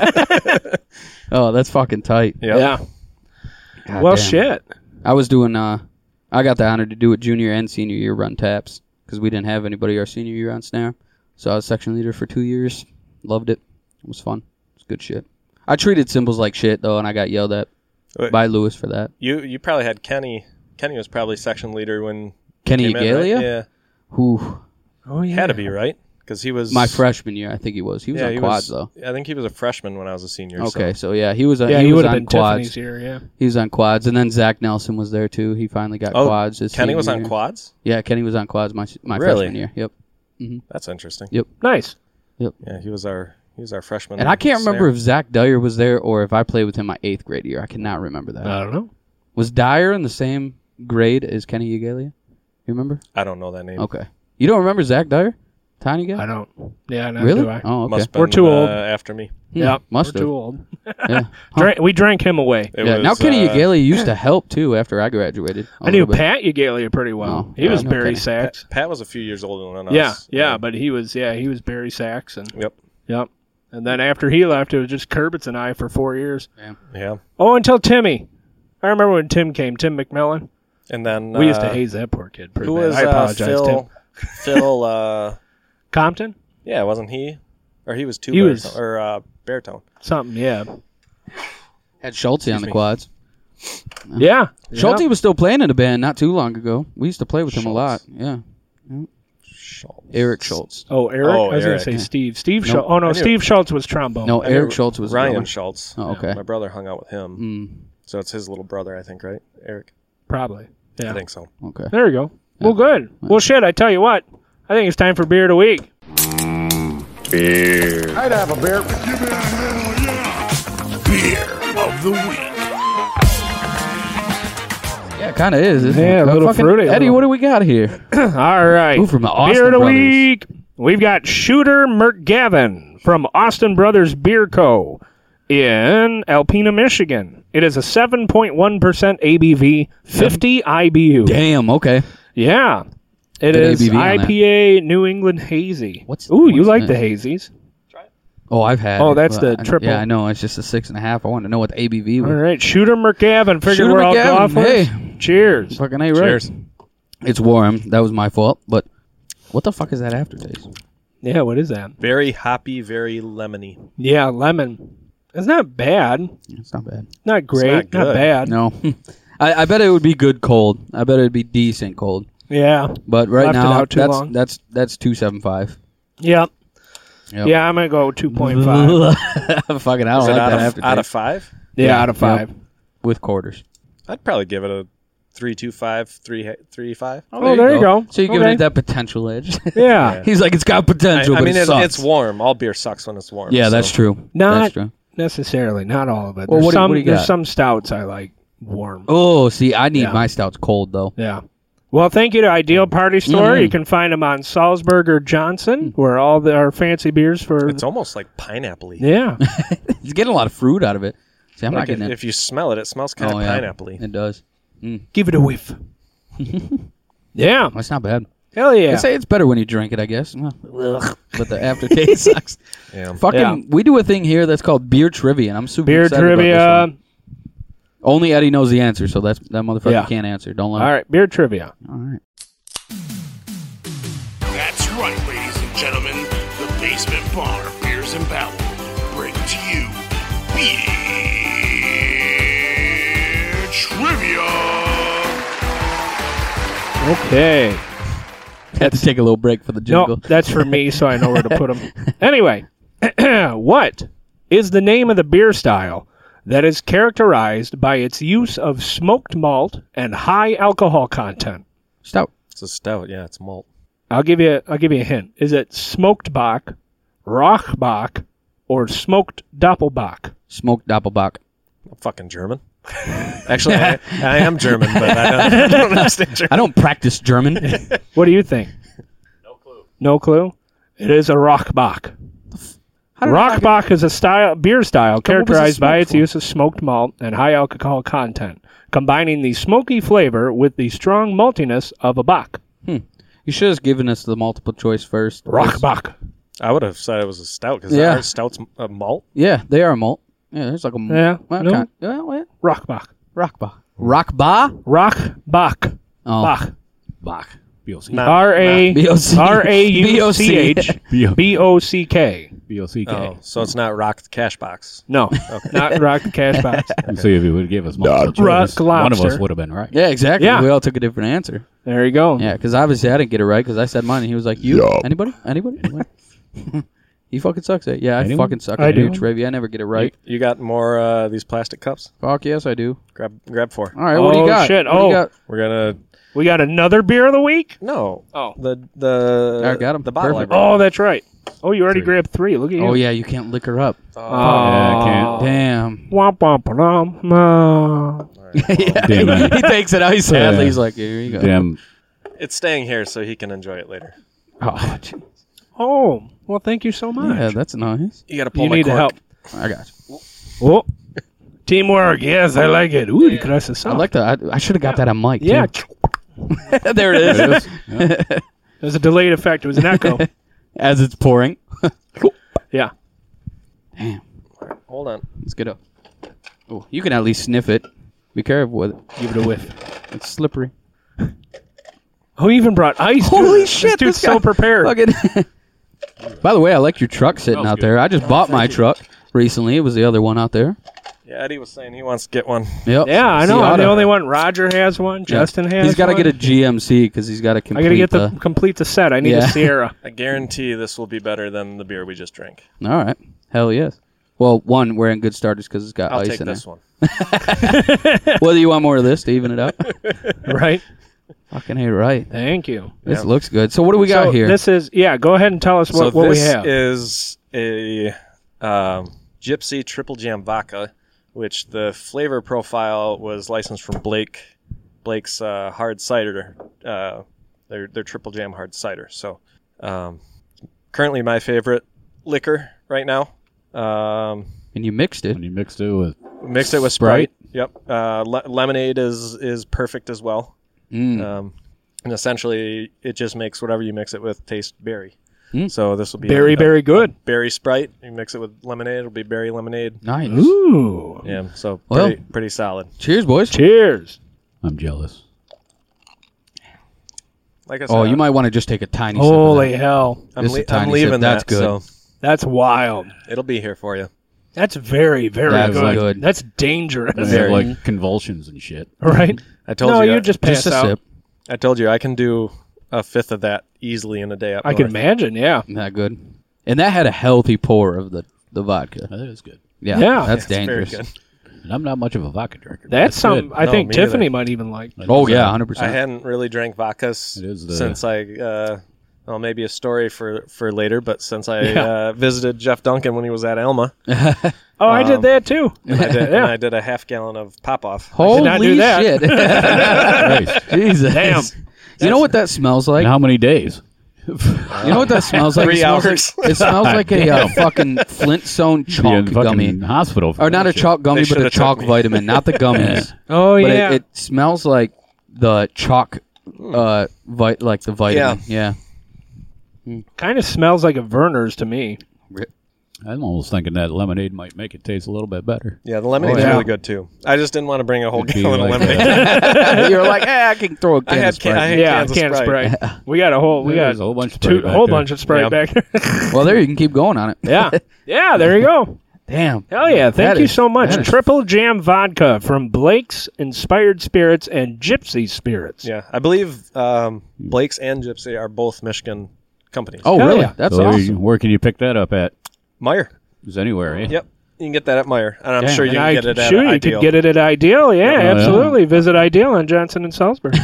Oh, that's fucking tight. Yeah. Yeah. God Well, damn. shit. I was doing. Uh, I got the honor to do it junior and senior year run taps because we didn't have anybody our senior year on snare. So I was section leader for two years. Loved it. It was fun. It was good shit. I treated cymbals like shit though, and I got yelled at Wait. by Lewis for that. You you probably had Kenny. Kenny was probably section leader when Kenny he came in, Igalia? right? Yeah, Who? Oh yeah. had to be right because he was My freshman year, I think he was. He was yeah, on he quads was, though. I think he was a freshman when I was a senior. Okay, so. so yeah, he was. A, Yeah, he, he, was would have on been quads. Tiffany's here. Yeah. He was on quads, and then Zach Nelson was there too. He finally got Oh, quads. his Kenny was senior on year. quads. Yeah, Kenny was on quads my my Really? freshman year. Yep. That's interesting. Yep. Nice. Yeah, he was our he was our freshman. And I can't remember snare. if Zach Dyer was there or if I played with him my eighth grade year. I cannot remember that. I don't know. Was Dyer in the same grade as Kenny Igalia? You remember? I don't know that name. Okay. You don't remember Zach Dyer? Tiny guy? I don't. Yeah, neither really? do I. Oh, okay. Must have We're been, too uh, old. after me. Hmm, Yeah, must we're have. too old. Yeah. Drank, we drank him away. It yeah. was, Now Kenny uh, Igalia used to help too after I graduated. a I knew little bit. Pat Ugalia pretty well. Oh, he yeah, was I know Barry Kenny. Sachs. Pat, Pat was a few years older than us. Yeah, yeah, but he was yeah he was Barry Sachs and Yep. yep. And then after he left, it was just Curbitz and I for four years. Yeah. Oh, until Timmy. I remember when Tim came, Tim McMillan. And then We used to uh, haze that poor kid. Pretty Who bad. was I uh, apologize, Phil? Tim. Phil. Uh, Compton, yeah, wasn't he? Or he was two. He was- baritone, or uh, baritone. something, yeah, Had Schulte on the me. quads. yeah. Schulte yeah. was still playing in a band not too long ago. We used to play with him a lot. Yeah. Schultz. Eric Schultz. Oh, Eric. Oh, I was Eric. gonna say Steve. Steve. No, Schultz. Oh no, I knew- Steve Schultz was trombone. No, I knew Eric Schultz was Ryan drummer. Schultz. Oh, okay. My brother hung out with him, Mm, so it's his little brother, I think, right? Eric. Probably. Yeah. I think so. okay. There you go. Well, good. Well, shit. I tell you what. I think it's time for beer of the week. Yeah, it kind of is. isn't Yeah, it? a little Fucking- fruity, a Eddie, little- what do we got here? All right. Ooh, from the Austin Beer of the Brothers. week. We've got Shooter McGavin from Austin Brothers Beer Co. in Alpena, Michigan. It is a seven point one percent A B V, fifty I B U. Damn, okay. Yeah. It Good is A B V on that. I P A New England Hazy. What's- Ooh, you what's like that? the hazies. Oh, I've had Oh, it, that's but the I don't- triple. Yeah, I know. It's just a six and a half. I want to know what the A B V was. All right. Shooter McGavin. Figured Shooter we're all McGavin, golfers. hey. Cheers. Fucking A, right? Cheers. It's warm. That was my fault. But what the fuck is that aftertaste? Yeah, what is that? Very hoppy, very lemony. Yeah, lemon. It's not bad. It's not bad. Not great. not Not, good. bad. No. I, I bet it would be good cold. I bet it'd be decent cold. Yeah. But right Left it now, out too that's long. that's that's two seven five. Yep. Yep. Yeah, I'm gonna go two point five. Fucking, I don't Is like it out, that of, aftertaste. out of five? Yeah, Yeah, out of five. With quarters. I'd probably give it a three two five, three three five. Oh, there you go. So you're giving Okay. it that potential edge. Yeah. He's like, it's got I, potential, I but mean, it it's, sucks. it's warm. All beer sucks when it's warm. Yeah, so. that's true. Not That's true. necessarily. Not all of it. Well, There's what do- some. what do you there's got? some stouts I like warm. Oh, see, I need Yeah. my stouts cold though. Yeah. Well, thank you to Ideal Party Store. Mhm. You can find them on Salzburg or Johnson, where all the, our fancy beers for. It's almost like pineapple-y. Yeah. He's getting a lot of fruit out of it. See, I'm Like not if, getting it. if you smell it, it smells kind Oh, of yeah. pineapple-y. It does. Give it a whiff. Yeah. That's not bad. Hell yeah. I say it's better when you drink it, I guess. Well, but the aftertaste sucks. Yeah. Fucking, Yeah. we do a thing here that's called beer trivia, and I'm super Beer excited about this trivia. one. Only Eddie knows the answer, so that's that motherfucker Yeah. can't answer. Don't let All him. right. Beer trivia. All right. That's right, ladies and gentlemen. The Basement Bar Beers and Babble bring to you Beer Trivia. Okay. Had to take a little break for the No, jingle. that's for me, so I know where to put them. Anyway, what is the name of the beer style that is characterized by its use of smoked malt and high alcohol content? Stout. It's a stout. Yeah, it's malt. I'll give you. I'll give you a hint. Is it smoked bock, Rochbach, or smoked Doppelbock? Smoked Doppelbock. I'm fucking German. Actually, I, I am German, but I don't, I don't understand German. I don't practice German. What do you think? No clue. No clue. It is a Rochbach. Rochbach is a style beer style was it characterized by smoked its for? use of smoked malt and high alcohol content, combining the smoky flavor with the strong maltiness of a bock. You should have given us the multiple choice first. Rochbach. I would have said it was a stout because Yeah. our stout's a malt. Yeah, they are malt. Yeah, there's like a m- Yeah, Well, no. kind- yeah, what? Rochbach. Rockba. Rockba? Rochbach. Oh. Bach. Bach. B O C. Not- R A B O C. R A U C H B O C K. B O C K. Oh, so it's not Rock the Cash Box. No, not Rock the Cash Box. And so if you would give us multiple Rock choice, one of us lobster. would have been right. Yeah, exactly. Yeah. We all took a different answer. There you go. Yeah, because obviously I didn't get it right because I said mine and he was like, you? Anybody? Anybody? Anybody? He fucking sucks at it. Yeah, I Anyone? fucking suck I at do. beer trivia. I never get it right. You, you got more uh, these plastic cups? Fuck yes, I do. Grab, grab four. All right, what do you Oh, got? shit. What do you Oh. got? We're gonna We got another beer of the week? no. Oh. The the I got 'em. the bottle. I Perfect. brought. Oh, that's right. Oh, you already Three. grabbed three. Look at you. Oh, yeah, you can't lick her up. Oh. Yeah, I can't. Damn. Womp, womp, womp, womp. Damn, man. He takes it out. He's sadly. He's like, here you go. Damn. It's staying here so he can enjoy it later. Oh, gee. Oh, well, thank you so much. Yeah, that's nice. You got to pull you my need the cork. help. I got you. Oh, teamwork. Yes, I like it. Ooh, you crossed the I like that. I, I should have got that on mic, Yeah, too. There it is. It is. Yeah. there's a delayed effect. It was an echo. As it's pouring. Yeah. Damn. Hold on. Let's get up. Oh, you can at least sniff it. Be careful with it. Give it a whiff. It's slippery. Who even brought ice? Holy Dude, shit, This dude's this guy so prepared. Fucking- By the way, I like your truck sitting Smells out good. there. I just bought my truck recently. It was the other one out there. Yeah, Eddie was saying he wants to get one. Yep. Yeah, I He know. I'm oughta- the only one. Roger has one. Justin has He's got to one. get a G M C because he's got to complete I got to get the, the... complete the set. I need Yeah. a Sierra. I guarantee this will be better than the beer we just drank. All right. Hell yes. Well, one, we're in good starters because it's got I'll ice take in this it. one. Whether you want more of this to even it up. Right? Fucking hey, right. Thank you. This Yeah. looks good. So what do we got so here? This is, yeah, go ahead and tell us what, so what we this have. is a um, Gypsy Triple Jam Vodka, which the flavor profile was licensed from Blake Blake's uh, hard cider. Uh, their their Triple Jam hard cider. So um, currently my favorite liquor right now. Um, and you mixed it. When you mixed it with mixed it with Sprite? Sprite. Yep. Uh, le- lemonade is is perfect as well. Mm. Um, and essentially, it just makes whatever you mix it with taste berry. Mm. So this will be Berry, a- very good. berry Sprite. You mix it with lemonade, it'll be berry lemonade. Nice. Ooh. Yeah, so Well- pretty, pretty solid. Cheers, boys. Cheers. I'm jealous. Like I said, Oh, you might want to just take a tiny Holy sip of hell. I'm, just a le- tiny I'm leaving sip. That's that, good. so That's wild. it'll be here for you. That's very, very That's good. good. That's dangerous. They have, like convulsions and shit. Right? I told no, you. you I, just pass Just a out. sip. I told you I can do a fifth of that easily in a day up I north. can imagine, yeah. That good. And that had a healthy pour of the, the vodka. That is good. Yeah, Yeah. that's It's very dangerous. good. And I'm not much of a vodka drinker. but That's it's some, good. I No, think me Tiffany neither. might even like. Oh, It's, yeah, uh, one hundred I percent. hadn't really drank vodkas It is the- since I, uh, well, maybe a story for, for later, but since I Yeah. uh, visited Jeff Duncan when he was at Elma, Oh, I did that too. and I did, and Yeah. I did a half gallon of Pop-Off. Holy not do that. shit. Christ. Jesus. Damn. You know what that smells like? And how many days? You know what that smells like? Three it smells hours. Like, it smells like a uh, fucking Flintstone Be chalk in fucking gummy. hospital. For Or not that a shit. chalk gummy, They but a should've took chalk me. vitamin, not the gummies. Oh, But yeah. it, it smells like the chalk, uh, vi- like the vitamin. Yeah. Kind of smells like a Verner's to me. I'm almost thinking that lemonade might make it taste a little bit better. Yeah, the lemonade's Oh, yeah. really good too. I just didn't want to bring a whole It'd be gallon of like, lemonade. You're like, eh, I can throw a I can had of ca- I Sprite. had Yeah, cans of can of Sprite. Sprite. We got a whole, we got There's a whole bunch of two, Sprite back whole there. bunch of Sprite Yeah. back there. Well, there, you can keep going on it. Yeah. Yeah, there you go. Damn. Hell yeah. Thank That you is- so much. that is- Triple Jam Vodka from Blake's Inspired Spirits and Gypsy Spirits. Yeah, I believe um, Blake's and Gypsy are both Michigan companies. Oh, Hell really? yeah. That's So awesome. you- where can you pick that up at? Meyer. Just anywhere, eh? Yep, you can get that at Meyer, and I'm Damn, sure you And can I, get it at sure, you Ideal. could get it at Ideal. Yeah, Yeah. absolutely. Visit Ideal on Johnson and Salisbury.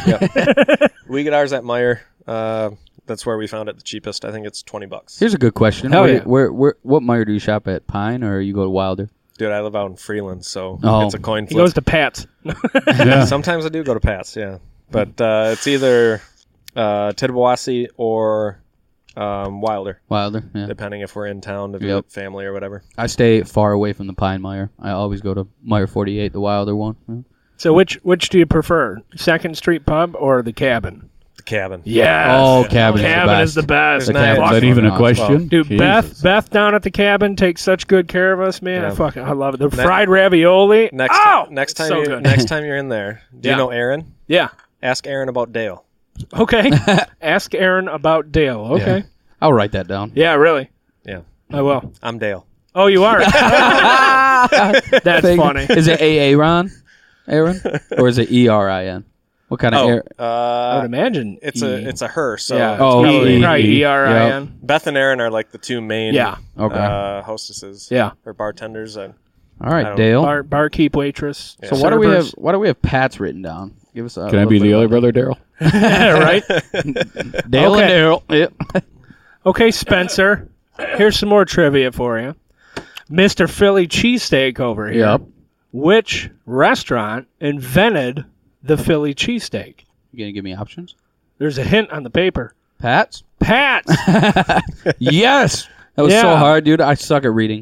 We get ours at Meyer. Uh, that's where we found it the cheapest. I think it's twenty bucks. Here's a good question. Hell where, yeah. where, where, what Meyer do you shop at? Pine or you go to Wilder? Dude, I live out in Freeland, so Oh. it's a coin He flip. goes to Pat's. Yeah. Sometimes I do go to Pat's, yeah, but uh, it's either uh, Tittabawassee or um, Wilder, Wilder, yeah. depending if we're in town to Yep. visit family or whatever. I stay far away from the Pine Meyer. I always go to Meyer forty-eight, the Wilder one. Yeah. So which which do you prefer? Second Street Pub or the Cabin? The cabin. Yes. Oh, Cabin is the Cabin best. is the best. The There's Cabin's Is not- that even a fucking question? awesome. Dude, Jesus. Beth Beth down at the Cabin takes such good care of us, man. I Yeah. fucking I love it. The fried ravioli. Next, oh, next time, so you, good. next time you're in there, do Yeah. you know Aaron? Yeah. Ask Aaron about Dale. Okay. Ask Aaron about Dale. Okay. I'll write that down. Yeah, really. Yeah, I will. I'm Dale. Oh, you are. That's Thing- funny. Is it A A Ron, Aaron, or is it E R I N? What kind of Oh, air? I would uh, imagine. it's E. a it's a her. So yeah. it's Oh, probably- E. Right. E R I N. Beth and Aaron are like the two main Yeah. Okay. uh, hostesses. Yeah. or bartenders. And All I right, don't- Dale. Bar barkeep waitress. Yeah. so why do we have servers. why do we have Pat's written down? Give us a Can I be the other brother, Daryl? right? Dale Okay. and Daryl. Yep. Okay, Spencer. Here's some more trivia for you. Mister Philly cheesesteak over here. Yep. Which restaurant invented the Philly cheesesteak? You gonna give me options? There's a hint on the paper. Pat's. Pat's. Yes. That was so Yeah. hard, dude. I suck at reading.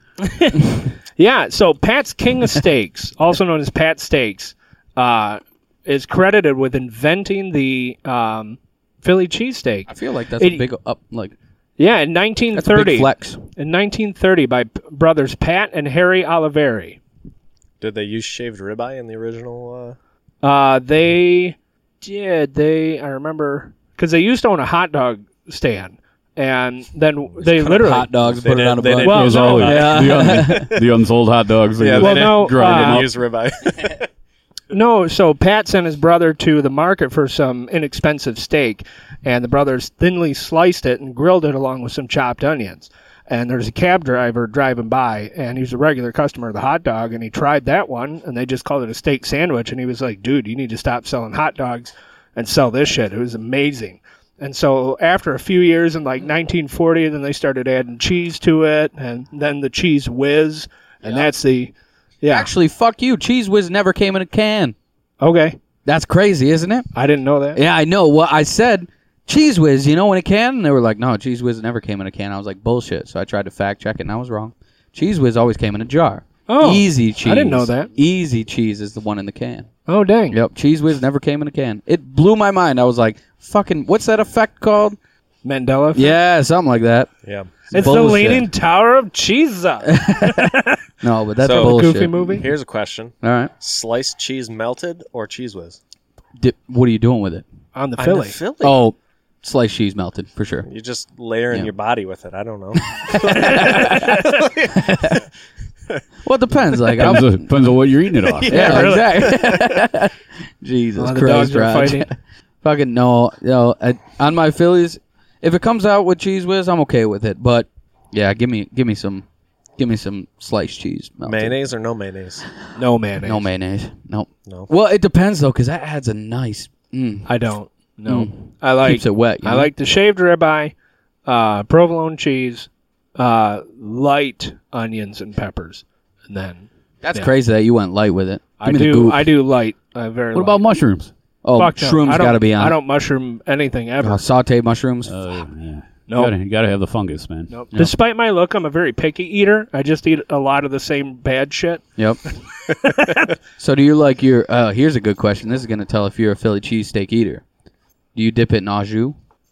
Yeah, so Pat's King of Steaks, also known as Pat Steaks, uh, is credited with inventing the um, Philly cheesesteak. I feel like that's It- a big up. Like Yeah, in nineteen that's a big thirty. flex. In nineteen thirty, by p- brothers Pat and Harry Oliveri. did they use shaved ribeye in the original? Uh, they did. They I remember because they used to own a hot dog stand, and then they literally Hot dogs, They put it did- on a they bun. did- Well, It was no, all uh, the, un- the unsold hot dogs. Uh, yeah, Well, they no, didn't, uh, they them didn't up. use ribeye. No, so Pat sent his brother to the market for some inexpensive steak, and the brothers thinly sliced it and grilled it along with some chopped onions. And there's a cab driver driving by, and he was a regular customer of the hot dog, and he tried that one, and they just called it a steak sandwich, and he was like, dude, you need to stop selling hot dogs and sell this shit. It was amazing. And so after a few years in like nineteen forty, then they started adding cheese to it, and then the cheese whiz, and that's the, yeah. Actually, fuck you. Cheese Whiz never came in a can. Okay. That's crazy, isn't it? I didn't know that. Yeah, I know. Well, I said Cheese Whiz, you know, in a can, and they were like, "No, Cheese Whiz never came in a can." I was like, "Bullshit!" So I tried to fact check it, and I was wrong. Cheese Whiz always came in a jar. Oh, Easy cheese. I didn't know that. Easy cheese is the one in the can. Oh, dang. Yep, Cheese Whiz never came in a can. It blew my mind. I was like, "Fucking, what's that effect called?" Mandela effect? Yeah, something like that. Yeah. It's the Bullshit. Leaning Tower of Cheesa. No, but that's So- bullshit. Goofy movie. Here's a question: All right, sliced cheese melted or cheese whiz? Dip, what are you doing with it? On the On Philly. the Philly. Oh, sliced cheese melted for sure. You just layer in Yeah. your body with it. I don't know. Well, it depends. Like, Depends, I'm, on, depends on what you're eating it off. yeah, exactly. Jesus Oh, the Christ, dogs are Raj. fighting. Fucking no, no. I, on my Phillies, if it comes out with cheese whiz, I'm okay with it. But yeah, give me, give me some, give me some sliced cheese. melted. Mayonnaise or no mayonnaise? No mayonnaise. No mayonnaise. Nope. No. Well, it depends though, because that adds a nice. Mm, I don't. No. Mm. I like keeps it wet. You I know? like the shaved ribeye, uh, provolone cheese, uh, light onions and peppers, and then That's yeah. crazy that you went light with it. Give I me the do. goop. I do light. Uh, very. What light. about mushrooms? Oh, Fuck no. shrooms I don't- got to be on. I don't mushroom anything ever. Uh, sauteed mushrooms. Uh, yeah. No. You gotta, you gotta have the fungus, man. Nope. Despite my look, I'm a very picky eater. I just eat a lot of the same bad shit. Yep. So do you like your? Uh, here's a good question. This is gonna tell if you're a Philly cheesesteak eater. Do you dip it in au jus?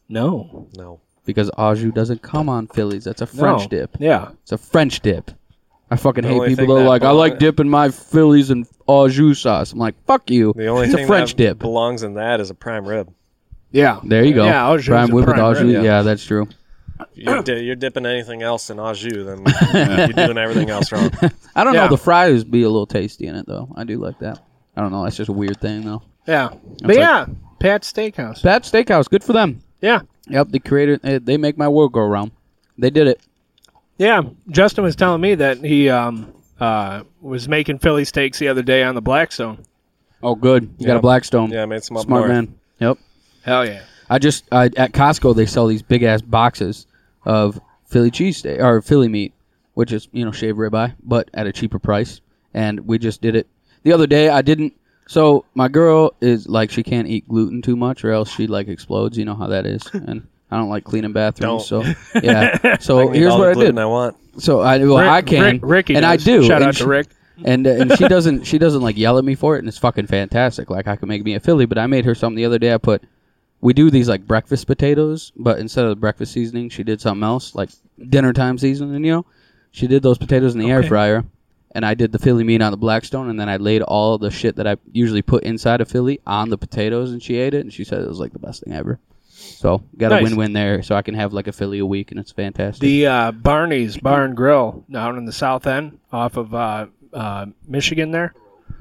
No. No. Because au jus doesn't come on Phillies. That's a French No. dip. Yeah. It's a French dip. I fucking The hate only people thing that are that like, I belong- like dipping my Phillies in au jus sauce. I'm like, fuck you. The only it's thing a French that dip. belongs in that is a prime rib. Yeah. There you go. Yeah, au jus Prime is a whip with prime au jus. rib, Yeah. yeah. that's true. You're, di- you're dipping anything else in au jus, then you're doing everything else wrong. I don't Yeah. know. The fries be a little tasty in it though. I do like that. I don't know. That's just a weird thing though. Yeah. But like- yeah, Pat's Steakhouse. Pat Steakhouse, good for them. Yeah. Yep, the creator. eh, They make my world go round. They did it. Yeah. Justin was telling me that he um uh was making Philly steaks the other day on the Blackstone. Oh, good. You got a Yep. Blackstone. Yeah, I made some up Smart north. man. Yep. Hell yeah. I just I, at Costco they sell these big ass boxes of Philly cheesesteak or Philly meat, which is you know shaved ribeye, but at a cheaper price. And we just did it the other day. I didn't. So my girl is like she can't eat gluten too much, or else she like explodes. You know how that is. And I don't like cleaning bathrooms. So yeah. So Eat here's all what the I did. gluten I want. So I well Rick- I can Rick- Ricky and I does. do. Shout and out she- to Rick. And uh, and she doesn't she doesn't like yell at me for it, and it's fucking fantastic. Like I can make me a Philly, but I made her something the other day. I put we do these like breakfast potatoes, but instead of the breakfast seasoning, she did something else like dinner time seasoning. You know, she did those potatoes in the air Okay. fryer, and I did the Philly meat on the Blackstone, and then I laid all the shit that I usually put inside a Philly on the potatoes, and she ate it, and she said it was like the best thing ever. So got a Nice. win-win there. So I can have like a Philly a week, and it's fantastic. The uh, Barney's Bar and Grill down in the south end off of uh, uh, Michigan there.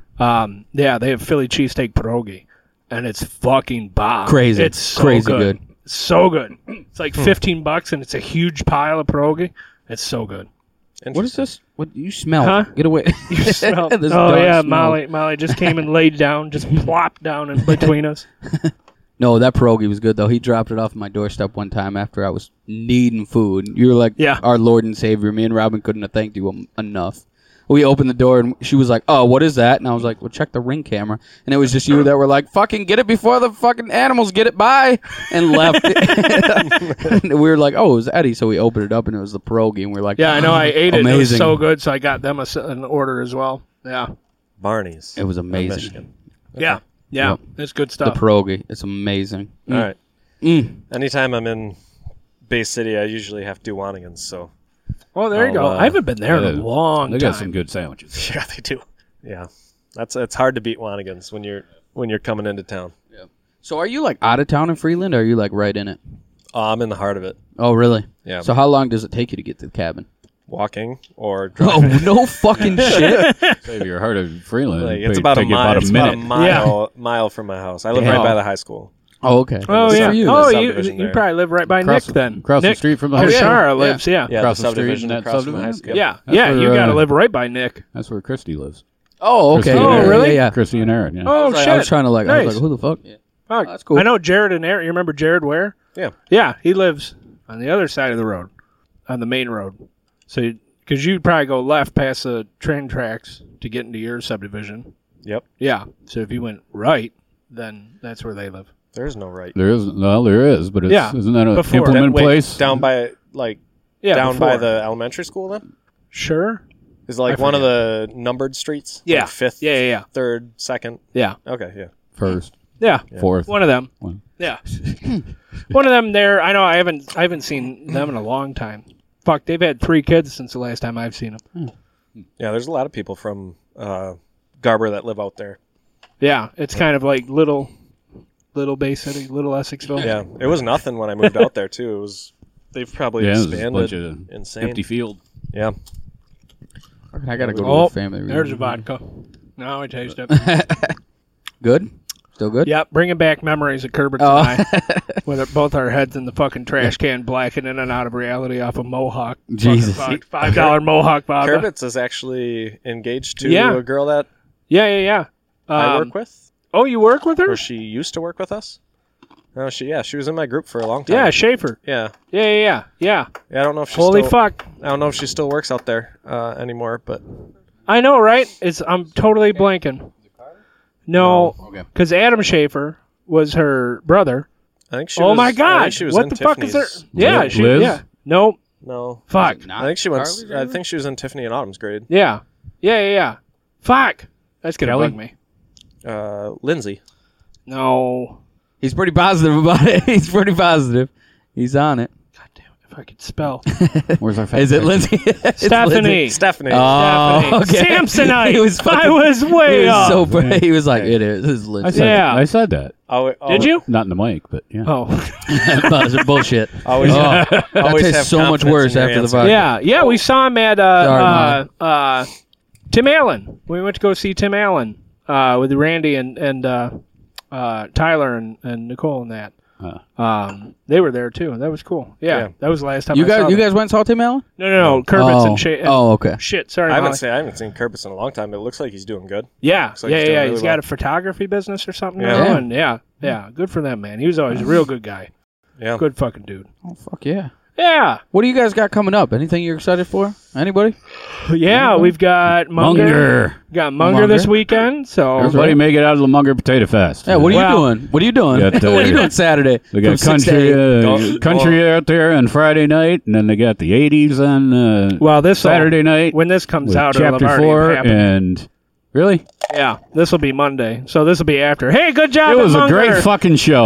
Um, yeah, they have Philly cheesesteak pierogi, and it's fucking bomb. Crazy. It's so Crazy good. good. So good. It's like fifteen bucks, and it's a huge pile of pierogi. It's so good. What is this? What you smell? Huh? Get away! You smell? This oh dog yeah, smells. Molly. Molly just came and laid down, just plopped down in between us. No, that pierogi was good though. He dropped it off my doorstep one time after I was needing food. You were like, Yeah. our Lord and Savior. Me and Robin couldn't have thanked you em- enough. We opened the door and she was like, "Oh, what is that?" And I was like, "Well, check the Ring camera." And it was just you that were like, "Fucking get it before the fucking animals get it by," and left. And we were like, "Oh, it was Eddie." So we opened it up and it was the pierogi, and we are like, Yeah, I know. I ate it. It was Amazing. so good, so I got them a, s- an order as well. Yeah, Barney's. It was in amazing. Michigan. yeah, yeah. Yep. It's good The stuff. pierogi, it's amazing. All right. Mm. Anytime I'm in Bay City, I usually have to do Wanigans. So Oh, there you I'll, go. uh, I haven't been there in Yeah, a long They time. got some good sandwiches. yeah, they do. Yeah, that's it's hard to beat Wanigans when you're when you're coming into town. So are you like out of town in Freeland, or are you like right in it? Oh, I'm in the heart of it. Oh, really? Yeah. So how long does it take you to get to the cabin? Walking or Oh, driving. no fucking shit. Save your heart of Freeland. Like, It'd it's take about a you mile. About a it's about a minute. mile mile from my house. I live Damn. right by the high school. Oh, okay. Oh Good yeah. for you. Oh, The you subdivision you there. probably live right by Across Nick the- then. across the Nick street from the high school. Kashara Yeah. lives. Yeah. Yeah, Across the the street subdivision in that across from the high subdivision? school. Yeah, That's yeah. where, You got to uh, live right by Nick. That's where Christy lives. Oh, okay. Christy Oh, and Aaron. really? Yeah, yeah. Christy and Aaron. Yeah. Oh I was, like- shit! I was trying to like, I Nice. was like, who the fuck? Fuck. that's cool. I know Jared and Eric. You remember Jared Ware? Yeah. Yeah, he lives on the other side of the road, on the main road. So, because you'd probably go left past the train tracks to get into your subdivision. Yep. Yeah. So if you went right, then that's where they live. There's no right. There is no, there is, but it's, Yeah, isn't that an before. implement Wait, place? down by like Yeah. down by before. the elementary school. Then Sure. is it like I one of the numbered streets. Yeah. Like fifth. Yeah, yeah, yeah. Third, second. Yeah. Okay. Yeah. First, Yeah. fourth. One of them. One. Yeah. One of them there. I know. I haven't. I haven't seen them in a long time. Fuck. They've had three kids since the last time I've seen them. Yeah. There's a lot of people from uh, Garber that live out there. Yeah. It's kind of like little, little Bay City, little Essexville. Yeah. It was nothing when I moved out there too. It was. They've probably Yeah, it was a expanded. bunch of Insane. empty field. Yeah. I gotta go to Oh, a family reunion. there's a vodka. Now I taste it. Good? Still good? Yep, bringing back memories of Kermit Oh. and I, with both our heads in the fucking trash can, blacking in and out of reality off a Mohawk. Jesus. Fucking five dollar Mohawk vodka. Kermit's is actually engaged to Yeah. a girl that Yeah, yeah, yeah. I Um, work with, Oh, you work with her? or she used to work with us. No, she yeah, she was in my group for a long time. Yeah, Schaefer. yeah, Yeah, yeah, yeah, yeah. yeah. I don't know if she Holy still, fuck! I don't know if she still works out there uh, anymore, but I know, right? It's I'm totally blanking. No, Okay. because Adam Schaefer was her brother. I think she. Oh was, my I god! think she was What in the fuck is there? Tiffany's. Yeah, Liz? she. Liz? Yeah. Nope. No, Fuck. I think she went. Carly's I think she was in Tiffany and Autumn's grade. Yeah. Yeah, yeah, yeah. Fuck. That's gonna Kelly? bug me. Uh, Lindsay. No. He's pretty positive about it. He's pretty positive. He's on it. God damn it! If I could spell. Where's our Is it Lindsay? It's Stephanie. Lindsay. Stephanie. Oh, Stephanie. okay. Samsonite. He was fucking- I was way He was off. so pretty. He was like, it is. This is I Lindsay. said, Yeah. I said that. Always, Did you? Not in the mic, but yeah. Oh. That's bullshit. Always, Oh, that always tastes have so much confidence worse in your after the answer. vodka. yeah, yeah. We saw him at uh, Sorry, uh, uh, Tim Allen. We went to go see Tim Allen uh, with Randy and and uh, uh, Tyler and, and Nicole and that. Uh. Um, they were there too. That was cool. Yeah, Yeah. that was the last time. You I saw guys, you them. guys went and saw Tim Allen? No, no, no. Kermit's oh. and shit. Oh, okay. Shit. Sorry, I haven't Molly. seen I haven't seen Kerpis in a long time, but it looks like he's doing good. Yeah, Looks like yeah, he's yeah. doing yeah. really He's well. got a photography business or something. Yeah. now, Yeah. and yeah, yeah. Good for them, man. He was always a real good guy. Yeah. Good fucking dude. Oh, fuck yeah. Yeah, What do you guys got coming up? Anything you're excited for? Anybody? yeah. We've got Munger. Munger. Got Munger, Munger. this weekend. So Everybody make it out of the Munger Potato Fest. Yeah, what are Well- you doing? What are you doing? We got, uh, what are you doing Saturday? They got From six to country, eight? uh, Go- country out there on Friday night, and then they got the eighties on uh, well, this Saturday night when this comes with out, it'll have Chapter already Four. happened. And really, Yeah, this will be Monday. So this will be after. Hey, good job. it was at a great Munger. fucking show.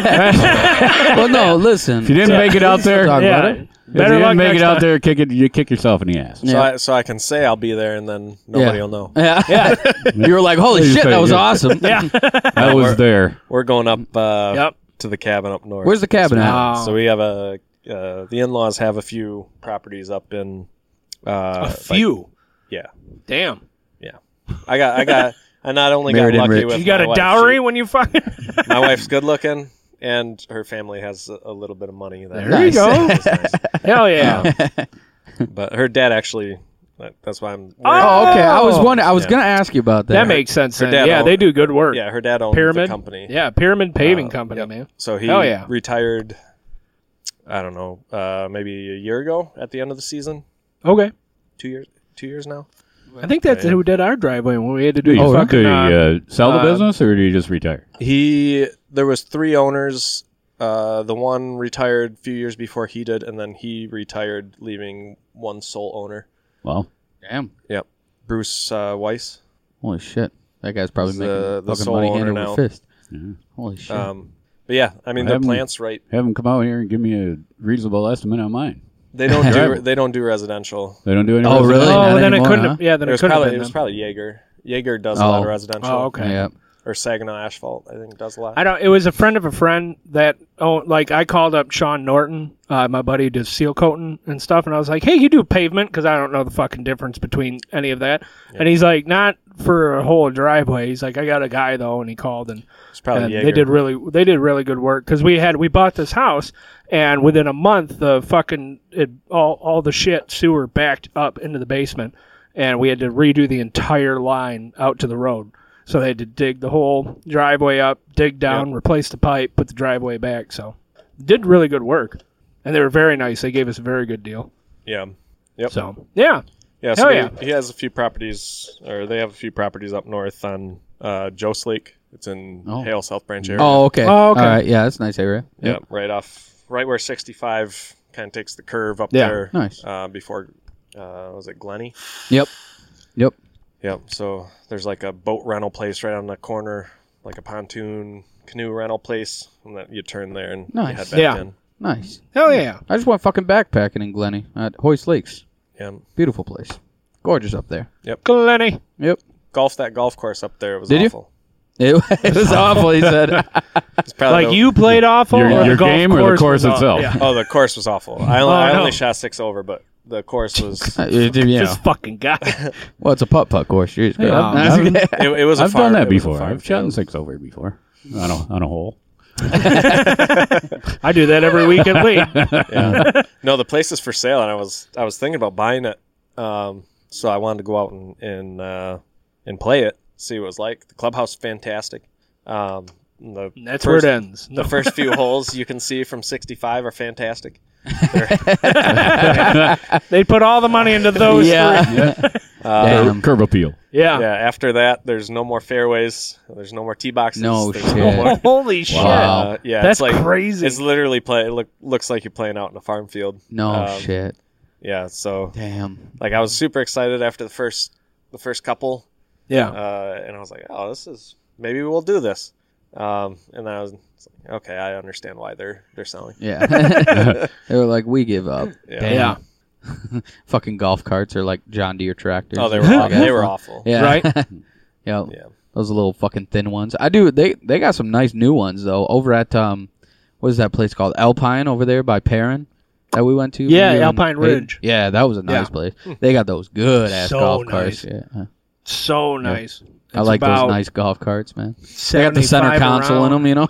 Well, no, listen. If you didn't make it out there, Talk Yeah. about it. if Better you luck didn't make next it out time. there, kick it. You kick yourself in the ass. So Yeah. I so I can say I'll be there, and then nobody Yeah. will know. Yeah. yeah. You were like, holy Please shit, say that was you- awesome. Yeah. I was there. We're going up uh, Yep. to the cabin up north. Where's the cabin at? Wow. So we have a uh, the in-laws have a few properties up in uh, A like- few. yeah, Damn. yeah. I got I got I not only got Married and lucky rich. with You got my a wife, dowry she- when you fucking. my wife's good looking, and her family has a, a little bit of money. That There you go. That's nice. Hell yeah. But her dad actually. that- That's why I'm. Oh, okay. I was wondering. I was Yeah. gonna ask you about that. That makes sense. her Then. dad Yeah, owned- they do good work. Yeah, her dad owns Pyramid the company. Yeah, Pyramid Paving Uh, Company, yep. man. So he Hell yeah. retired. I don't know, uh, maybe a year ago at the end of the season. Okay. Two years. Two years now. I think that's Yeah. who did our driveway when we had to do Did the you, fucking. did he, uh, uh, sell the uh, business, or did he just retire? He there was three owners. Uh, the one retired a few years before he did, and then he retired, leaving one sole owner. Well, Damn. Yep, Bruce uh, Weiss. Holy shit. That guy's probably He's making the- the fucking sole money owner hand now. over fist. Yeah. Holy shit. Um, but yeah, I mean I the haven't- plant's right. have him come out here and give me a reasonable estimate on mine. They don't do Driveway. they don't do residential. They don't do any. Oh, really? residential? Oh, Not well, then it anymore, couldn't. huh? Have, yeah, then It it, was could have probably been. it was them. probably Jaeger. Jaeger does a lot Oh. of residential. Oh, okay. yeah. Or Saginaw Asphalt, I think does a lot. I don't. It was a friend of a friend that. Oh, like I called up Sean Norton, uh, my buddy who does seal coating and stuff, and I was like, "Hey, you do pavement?" Because I don't know the fucking difference between any of that. And he's like, "Not for a whole driveway." He's like, "I got a guy though," and he called and. It's probably and Jaeger. they did really they did really good work because we had we bought this house and within a month the fucking it, all all the shit sewer backed up into the basement and we had to redo the entire line out to the road, so they had to dig the whole driveway up, dig down, replace the pipe, put the driveway back. So did really good work, and they were very nice. They gave us a very good deal. Yeah. Yep. So yeah, Yeah, so Hell he, yeah. he has a few properties, or they have a few properties up north on uh, Jost Lake. It's in Oh. Hale, South Branch area. Oh, okay. Oh, okay. All right. Yeah, that's a nice area. yeah, right off, right where sixty-five kind of takes the curve up Yeah, there. nice. Uh, before, uh, was it Glenny? Yep. Yep. Yep. So there's like a boat rental place right on the corner, like a pontoon canoe rental place, and that you turn there and Nice. you head back Yeah. in. Nice. hell yeah. I just went fucking backpacking in Glenny at Hoist Lakes. Yeah. Beautiful place. Gorgeous up there. Glenny. Yep. Golf that golf course up there. It was Did you? awful. It, it was awful. He said, It's probably Like the- you played awful, Your- or your the golf game or the course course was itself? off? Yeah. Oh, the course was awful. I only, Oh, I no. only shot six over, but the course was. Uh, you know. This fucking guy. Well, it's a putt putt course. Jeez, Hey, God. I've, I've, It, it was. A I've farm, done that it was a before. farm I've shot field. six over before on a on a hole. I do that every week at Lee. Yeah. No, the place is for sale, and I was I was thinking about buying it. Um, so I wanted to go out and and uh, and play it, see what it was like. The clubhouse is fantastic. Um, the And that's first, where it ends. The first few holes you can see from sixty-five are fantastic. They put all the money into those Yeah. three. Uh, Damn. Curb appeal. Yeah. Yeah. After that, there's no more fairways. There's no more tee boxes. No there's shit. No more, Holy shit. Wow. uh, yeah, That's it's like crazy. It's literally play. It look, looks like you're playing out in a farm field. No Um, shit. Yeah. So Damn. like I was super excited after the first the first couple. Yeah. Uh, and I was like, oh, this is maybe we'll do this. Um, and then I was like, okay, I understand why they're they're selling. Yeah. They were like, we give up. Yeah. Damn. Yeah. Fucking golf carts are like John Deere tractors. Oh, they were awful. they were awful. Yeah. Right? Yeah. Yeah. Those little fucking thin ones. I do. They they got some nice new ones though. Over at um, what is that place called? Alpine over there by Perrin that we went to. Yeah, when we were in Alpine Hayden. Ridge. Yeah, that was a nice Yeah. place. They got those good ass So golf nice. carts. Yeah. So nice. I It's like those about nice golf carts, man. They got the center seventy-five console in around. them, you know.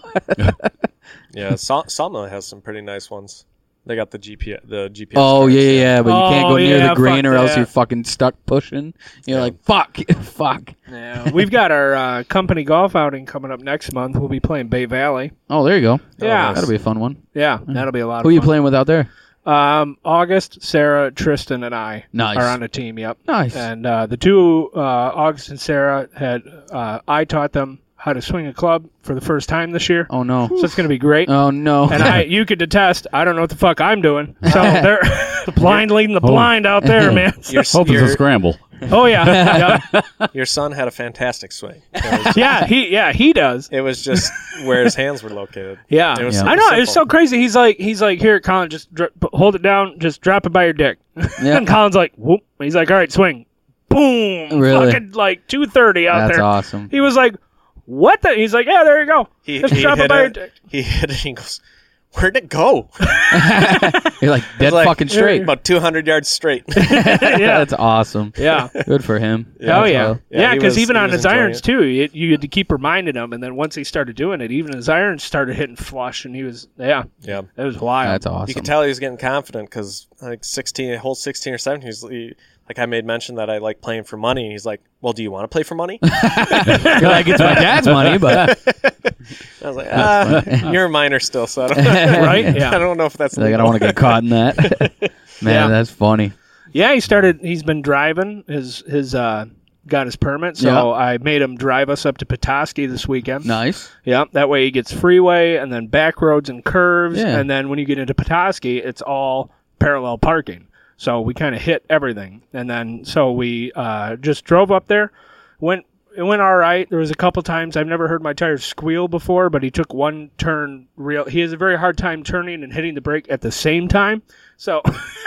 Yeah. Sa- Sawmill has some pretty nice ones. They got the G P S. The G P S. Oh cards, yeah, yeah, yeah, but you can't Oh, go near yeah, the green fuck or else that. you're fucking stuck pushing. You're Yeah. like, fuck, fuck. Yeah. We've got our uh, company golf outing coming up next month. We'll be playing Bay Valley. Oh, there you go. Yeah. nice. That'll be a fun one. Yeah, that'll be a lot Who of are you fun. playing with out there? Um, August, Sarah, Tristan, and I Nice. are on a team. Yep. Nice. And uh, the two, uh, August and Sarah, had uh, I taught them how to swing a club for the first time this year. Oh no. So it's going to be great. Oh no. And I, you could attest, I don't know what the fuck I'm doing. So they're blind leading the blind out there, man. Your, Hope it's a your, scramble. Oh yeah, Yep. your son had a fantastic swing. It was, yeah. He, yeah, he does. it was just where his hands were located. Yeah, It was Yeah. super I know. It's so simple. crazy. He's like, he's like, here, Colin, just dr- hold it down, just drop it by your dick. Yeah. And Colin's like, whoop. He's like, all right, swing. Boom. Really? Fucking like two thirty out That's there. awesome. He was like, what the? He's like, yeah, there you go. He, Just he drop it hit by your it. dick. He hit it. And he goes, "Where'd it go?" You're like dead like- fucking straight. About two hundred yards straight. Yeah. That's awesome. Yeah. Good for him. Hell That's yeah. all. Yeah, Yeah, he because was- even he on was his enjoying irons, it. too, you, you had to keep reminding him. And then once he started doing it, even his irons started hitting flush. And he was, yeah, Yeah. it was wild. That's awesome. You could tell he was getting confident because like sixteen, hole sixteen or seventeen, he's he, like I made mention that I like playing for money. And he's like, "Well, do you want to play for money?" You're like, it's my dad's money, but I was like, ah, "You're a minor still, so I don't, Right? Yeah. I don't know if that's like, I don't legal." want to get caught in that. Man, Yeah. that's funny. Yeah, he started. He's been driving. His his uh got his permit, so Yeah. I made him drive us up to Petoskey this weekend. Nice. Yeah, that way he gets freeway and then back roads and curves, Yeah. and then when you get into Petoskey, it's all parallel parking. So we kind of hit everything, and then so we uh, just drove up there. Went it went all right. There was a couple times I've never heard my tires squeal before, but he took one turn real. He has a very hard time turning and hitting the brake at the same time. So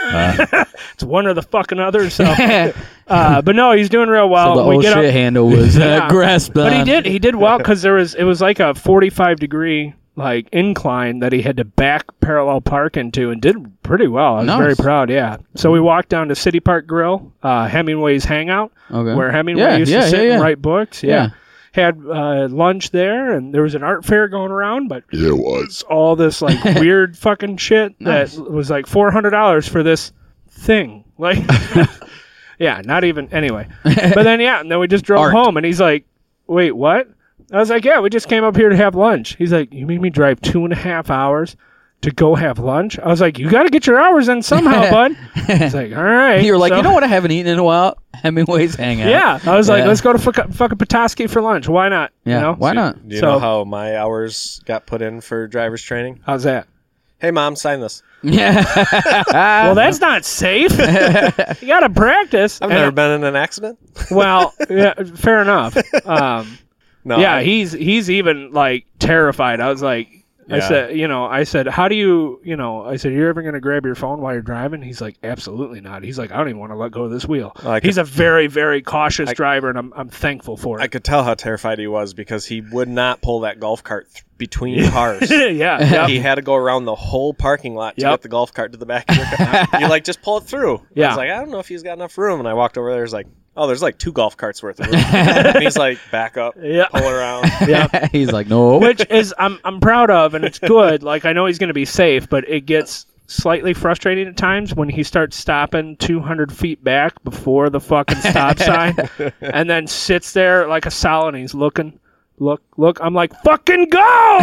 it's one or the fucking other. So, uh, but no, he's doing real well. So the we old get shit up, handle was uh, Yeah. grasped but he on. did he did well because there was it was like a forty-five degree like incline that he had to back parallel park into and did pretty well. I was Nice. very proud. Yeah. So we walked down to City Park Grill, uh, Hemingway's Hangout, Okay. where Hemingway Yeah, used yeah, to sit yeah, yeah. and write books. Yeah. Yeah. Had uh, lunch there, and there was an art fair going around, but Yeah, it was. all this like weird fucking shit Nice. that was like four hundred dollars for this thing. Like, yeah, not even anyway. But then yeah, and then we just drove Art. home, and he's like, "Wait, what?" I was like, "Yeah, we just came up here to have lunch." He's like, "You made me drive two and a half hours to go have lunch?" I was like, "You got to get your hours in somehow, bud." He's like, "All right." You were like, So- you know what I haven't eaten in a while? Hemingway's Hangout. Yeah, I was like, Yeah. "Let's go to fuck- fucking Petoskey for lunch. Why not?" Yeah, You know? why not? Do you So- know how my hours got put in for driver's training? How's that? Hey, mom, sign this. Yeah. Well, that's not safe. You got to practice. I've And- never been in an accident. Well, yeah, fair enough. Um, No. yeah, I- he's he's even like terrified. I was like, I Yeah. said, you know, I said, how do you, you know, I said, you're ever going to grab your phone while you're driving? He's like, absolutely not. He's like, I don't even want to let go of this wheel. I could- He's a very, very cautious I- driver, and I'm I'm thankful for I it. could tell how terrified he was because he would not pull that golf cart th- between cars. yeah, yeah. He had to go around the whole parking lot to Yep. get the golf cart to the back of your car. You're like, just pull it through. I Yeah. was like, I don't know if he's got enough room. And I walked over there. There's like, oh, there's like two golf carts worth of room. And he's like, back up, Yeah. pull around. yeah. He's like, no. Which is I'm I'm proud of, and it's good. Like, I know he's going to be safe, but it gets slightly frustrating at times when he starts stopping two hundred feet back before the fucking stop sign, and then sits there like a solid. And he's looking, look, look. I'm like, fucking go!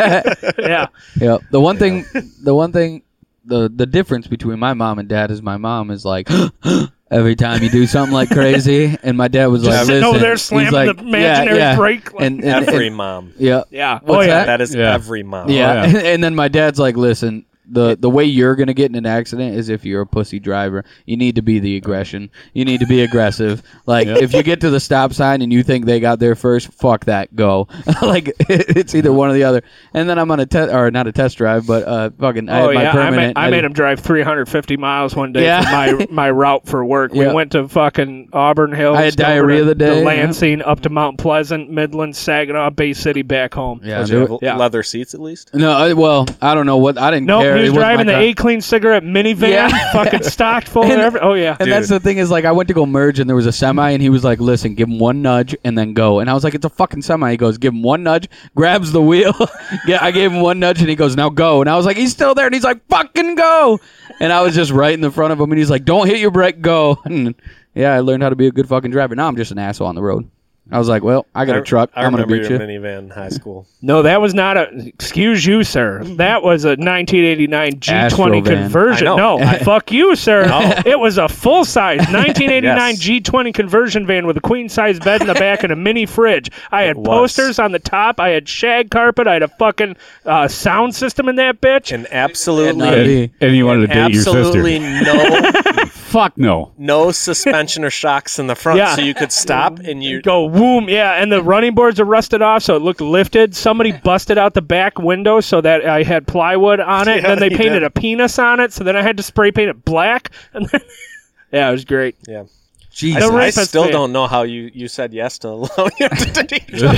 yeah, Yeah. The one thing, the one thing, the the difference between my mom and dad is my mom is like, every time you do something like crazy, and my dad was like, just sitting listen, over there he's slamming like, the imaginary yeah, yeah. brake. Like, And, and, Every and- mom. yeah. yeah, What's oh yeah. that? That is Yeah. every mom. Yeah, yeah. and then my dad's like, "Listen, the the way you're gonna get in an accident is if you're a pussy driver. You need to be the aggression. You need to be aggressive. Like Yep. if you get to the stop sign and you think they got there first, fuck that, go. Like it's either one or the other. And then I'm on a test or not a test drive, but uh, fucking I Oh had my yeah, I permanent. made, I made him drive three hundred fifty miles one day Yeah. for my my route for work. We Yeah. went to fucking Auburn Hills. I had over diarrhea to, the day, To yeah. Lansing, up to Mount Pleasant, Midland, Saginaw, Bay City, back home. Yeah, Did do you it. have Yeah. leather seats at least? No, I, well, I don't know what I didn't No, care. he was It wasn't driving my the car. A Clean cigarette minivan, Yeah. fucking stocked full of And- everything. Oh yeah, And that's the thing is, like, I went to go merge, and there was a semi, and he was like, "Listen, give him one nudge, and then go." And I was like, "It's a fucking semi." He goes, "Give him one nudge," grabs the wheel. Yeah, I gave him one nudge, and he goes, "Now go." And I was like, "He's still there," and he's like, "Fucking go!" And I was just right in the front of him, and he's like, "Don't hit your brake, go." And yeah, I learned how to be a good fucking driver. Now I'm just an asshole on the road. I was like, "Well, I got a truck. I I'm gonna remember beat your you." minivan in high school. no, that was not a. Excuse you, sir. That was a nineteen eighty-nine G twenty Astro van. conversion. I No, know. fuck you, sir. No. It was a full size nineteen eighty-nine Yes. G twenty conversion van with a queen size bed in the back and a mini fridge. I had It was. posters on the top. I had shag carpet. I had a fucking uh, sound system in that bitch. And absolutely, Not me. And you wanted to date your absolutely sister. no, Fuck no. no suspension or shocks in the front, Yeah. so you could stop and you. Go whoom, yeah, and the running boards are rusted off, so it looked lifted. Somebody busted out the back window so that I had plywood on it, Yeah, and then they they painted did. a penis on it, so then I had to spray paint it black. And then, yeah, it was great. Yeah. Jesus. I, I rapist still fan. don't know how you, you said yes to allowing him to date your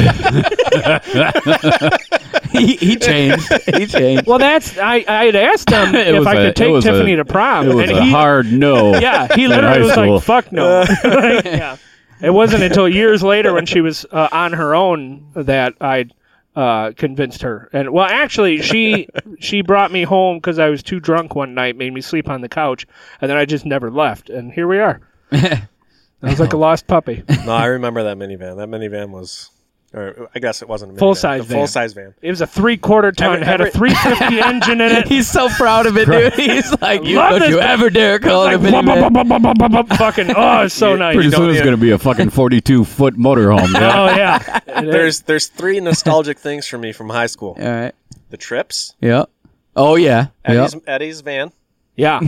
he, he changed. He changed. Well, that's I. I had asked him It if was I a- could it take was a- Tiffany to prom, It was and a he, hard no. yeah, he in literally high was school. like, "Fuck no." Like, yeah. It wasn't until years later when she was uh, on her own that I uh, convinced her. And well, actually, she she brought me home because I was too drunk one night, made me sleep on the couch, and then I just never left. And here we are. I was like a lost puppy. No, I remember that minivan. That minivan was, or I guess it wasn't a minivan. Full-size the van. Full-size van. It was a three-quarter ton, Every- had a every- three fifty engine in it. He's so proud of it, dude. He's like, you love don't this you guy. ever dare call it a Like, minivan. fucking, oh, it's so nice. Pretty don't soon it's need- going to be a fucking forty-two foot motorhome. Yeah. Oh, yeah. There's there's three nostalgic things for me from high school. All right. The trips, Yeah. Oh, yeah. Eddie's, Yep. Eddie's van. Yeah.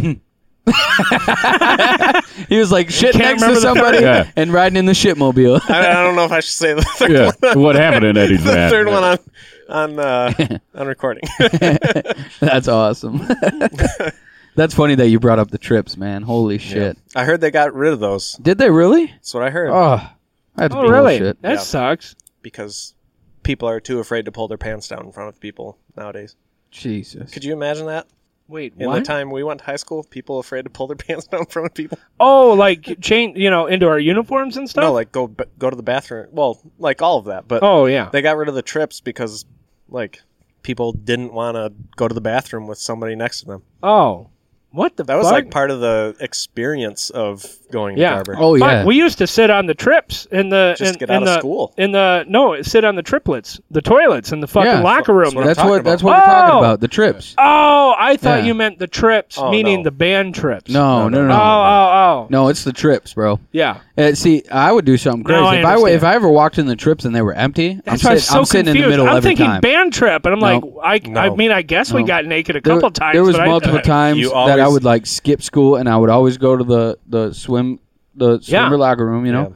He was like shit Can't next to remember the somebody third. Yeah. and riding in the shitmobile. I, I don't know if I should say the third Yeah. one. What happened in Eddie's The van? third one on on uh, on recording. That's awesome. That's funny that you brought up the trips, man. Holy shit. I heard they got rid of those. Did they really? That's what I heard. Oh, that's Oh, really? bullshit. That Yeah. sucks. Because people are too afraid to pull their pants down in front of people nowadays. Jesus. Could you imagine that? Wait, In what? the time we went to high school, people afraid to pull their pants down in front of people. Oh, like change, you know, into our uniforms and stuff? No, like go b- go to the bathroom. Well, like all of that, but oh, yeah. they got rid of the trips because like people didn't want to go to the bathroom with somebody next to them. Oh. What the That was fuck? like part of the experience of going to Yeah. Barber. Oh, Fuck, yeah. we used to sit on the trips in the Just in, get in out of the, school. in the no sit on the triplets, the toilets in the fucking Yeah. locker room. That's what I'm That's talking what about. that's what we're talking Oh! about. The trips. Oh, I thought Yeah. you meant the trips, Oh, meaning no. the band trips. No, no, no, Oh, no. oh, oh. No, it's the trips, bro. Yeah. Uh, see, I would do something Now crazy I if I understand. if I ever walked in the trips and they were empty. That's I'm, why I sit- was so I'm sitting confused. in the middle I'm every thinking time. band trip, and I'm like, No. I, I No. mean, I guess we No. got naked a There- couple times. There was but I- multiple times You that I always- would like skip school and I would always go to the, the swim the Yeah. swimmer locker room, you know.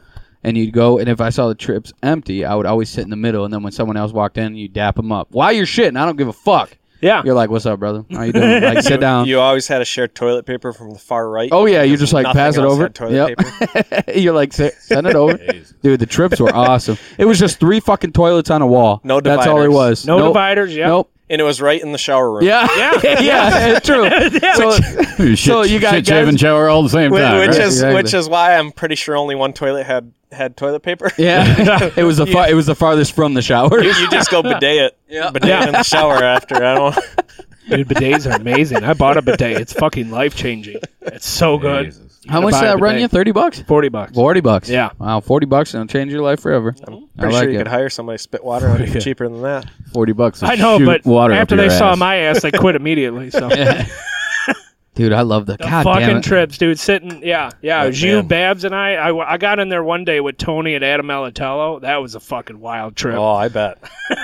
and you'd go, and if I saw the trips empty, I would always sit in the middle, and then when someone else walked in, you dap them up. While you're shitting, I don't give a fuck. Yeah. You're like, what's up, brother? How you doing? Like, sit down. You always had to share toilet paper from the far right. Oh, yeah, you because just, like, nothing pass it else over. had toilet paper. You're like, send it over. Dude, the trips were awesome. It was just three fucking toilets on a wall. No That's all it dividers. was. No Nope. dividers, yeah. Nope. And it was right in the shower room. Yeah. Yeah. Yeah, it's true. So, shit, so you got shit, shave, guys- and shower all the same Which, time. which right? is Exactly. which is why I'm pretty sure only one toilet had, had toilet paper. yeah. It was the far, it was the farthest from the shower. you, you just go bidet it. Yeah. Bidet Yeah. in the shower after. I don't. Dude, bidets are amazing. I bought a bidet. It's fucking life changing. It's so good. Jesus. How much buy did a that run bidet. you? Thirty bucks. Forty bucks. Forty bucks. Yeah. Wow, forty bucks and it'll change your life forever. I'm I pretty like sure you it. could hire somebody to spit water on you cheaper than that. Forty bucks. To I know, shoot but water after up they your saw ass. my ass, they quit immediately. So Dude, I love the, the God damn fucking it. trips, dude. Sitting, yeah, yeah. It was Oh, you, man. Babs, and I, I. I got in there one day with Tony and Adam Elatello. That was a fucking wild trip. Oh, I bet.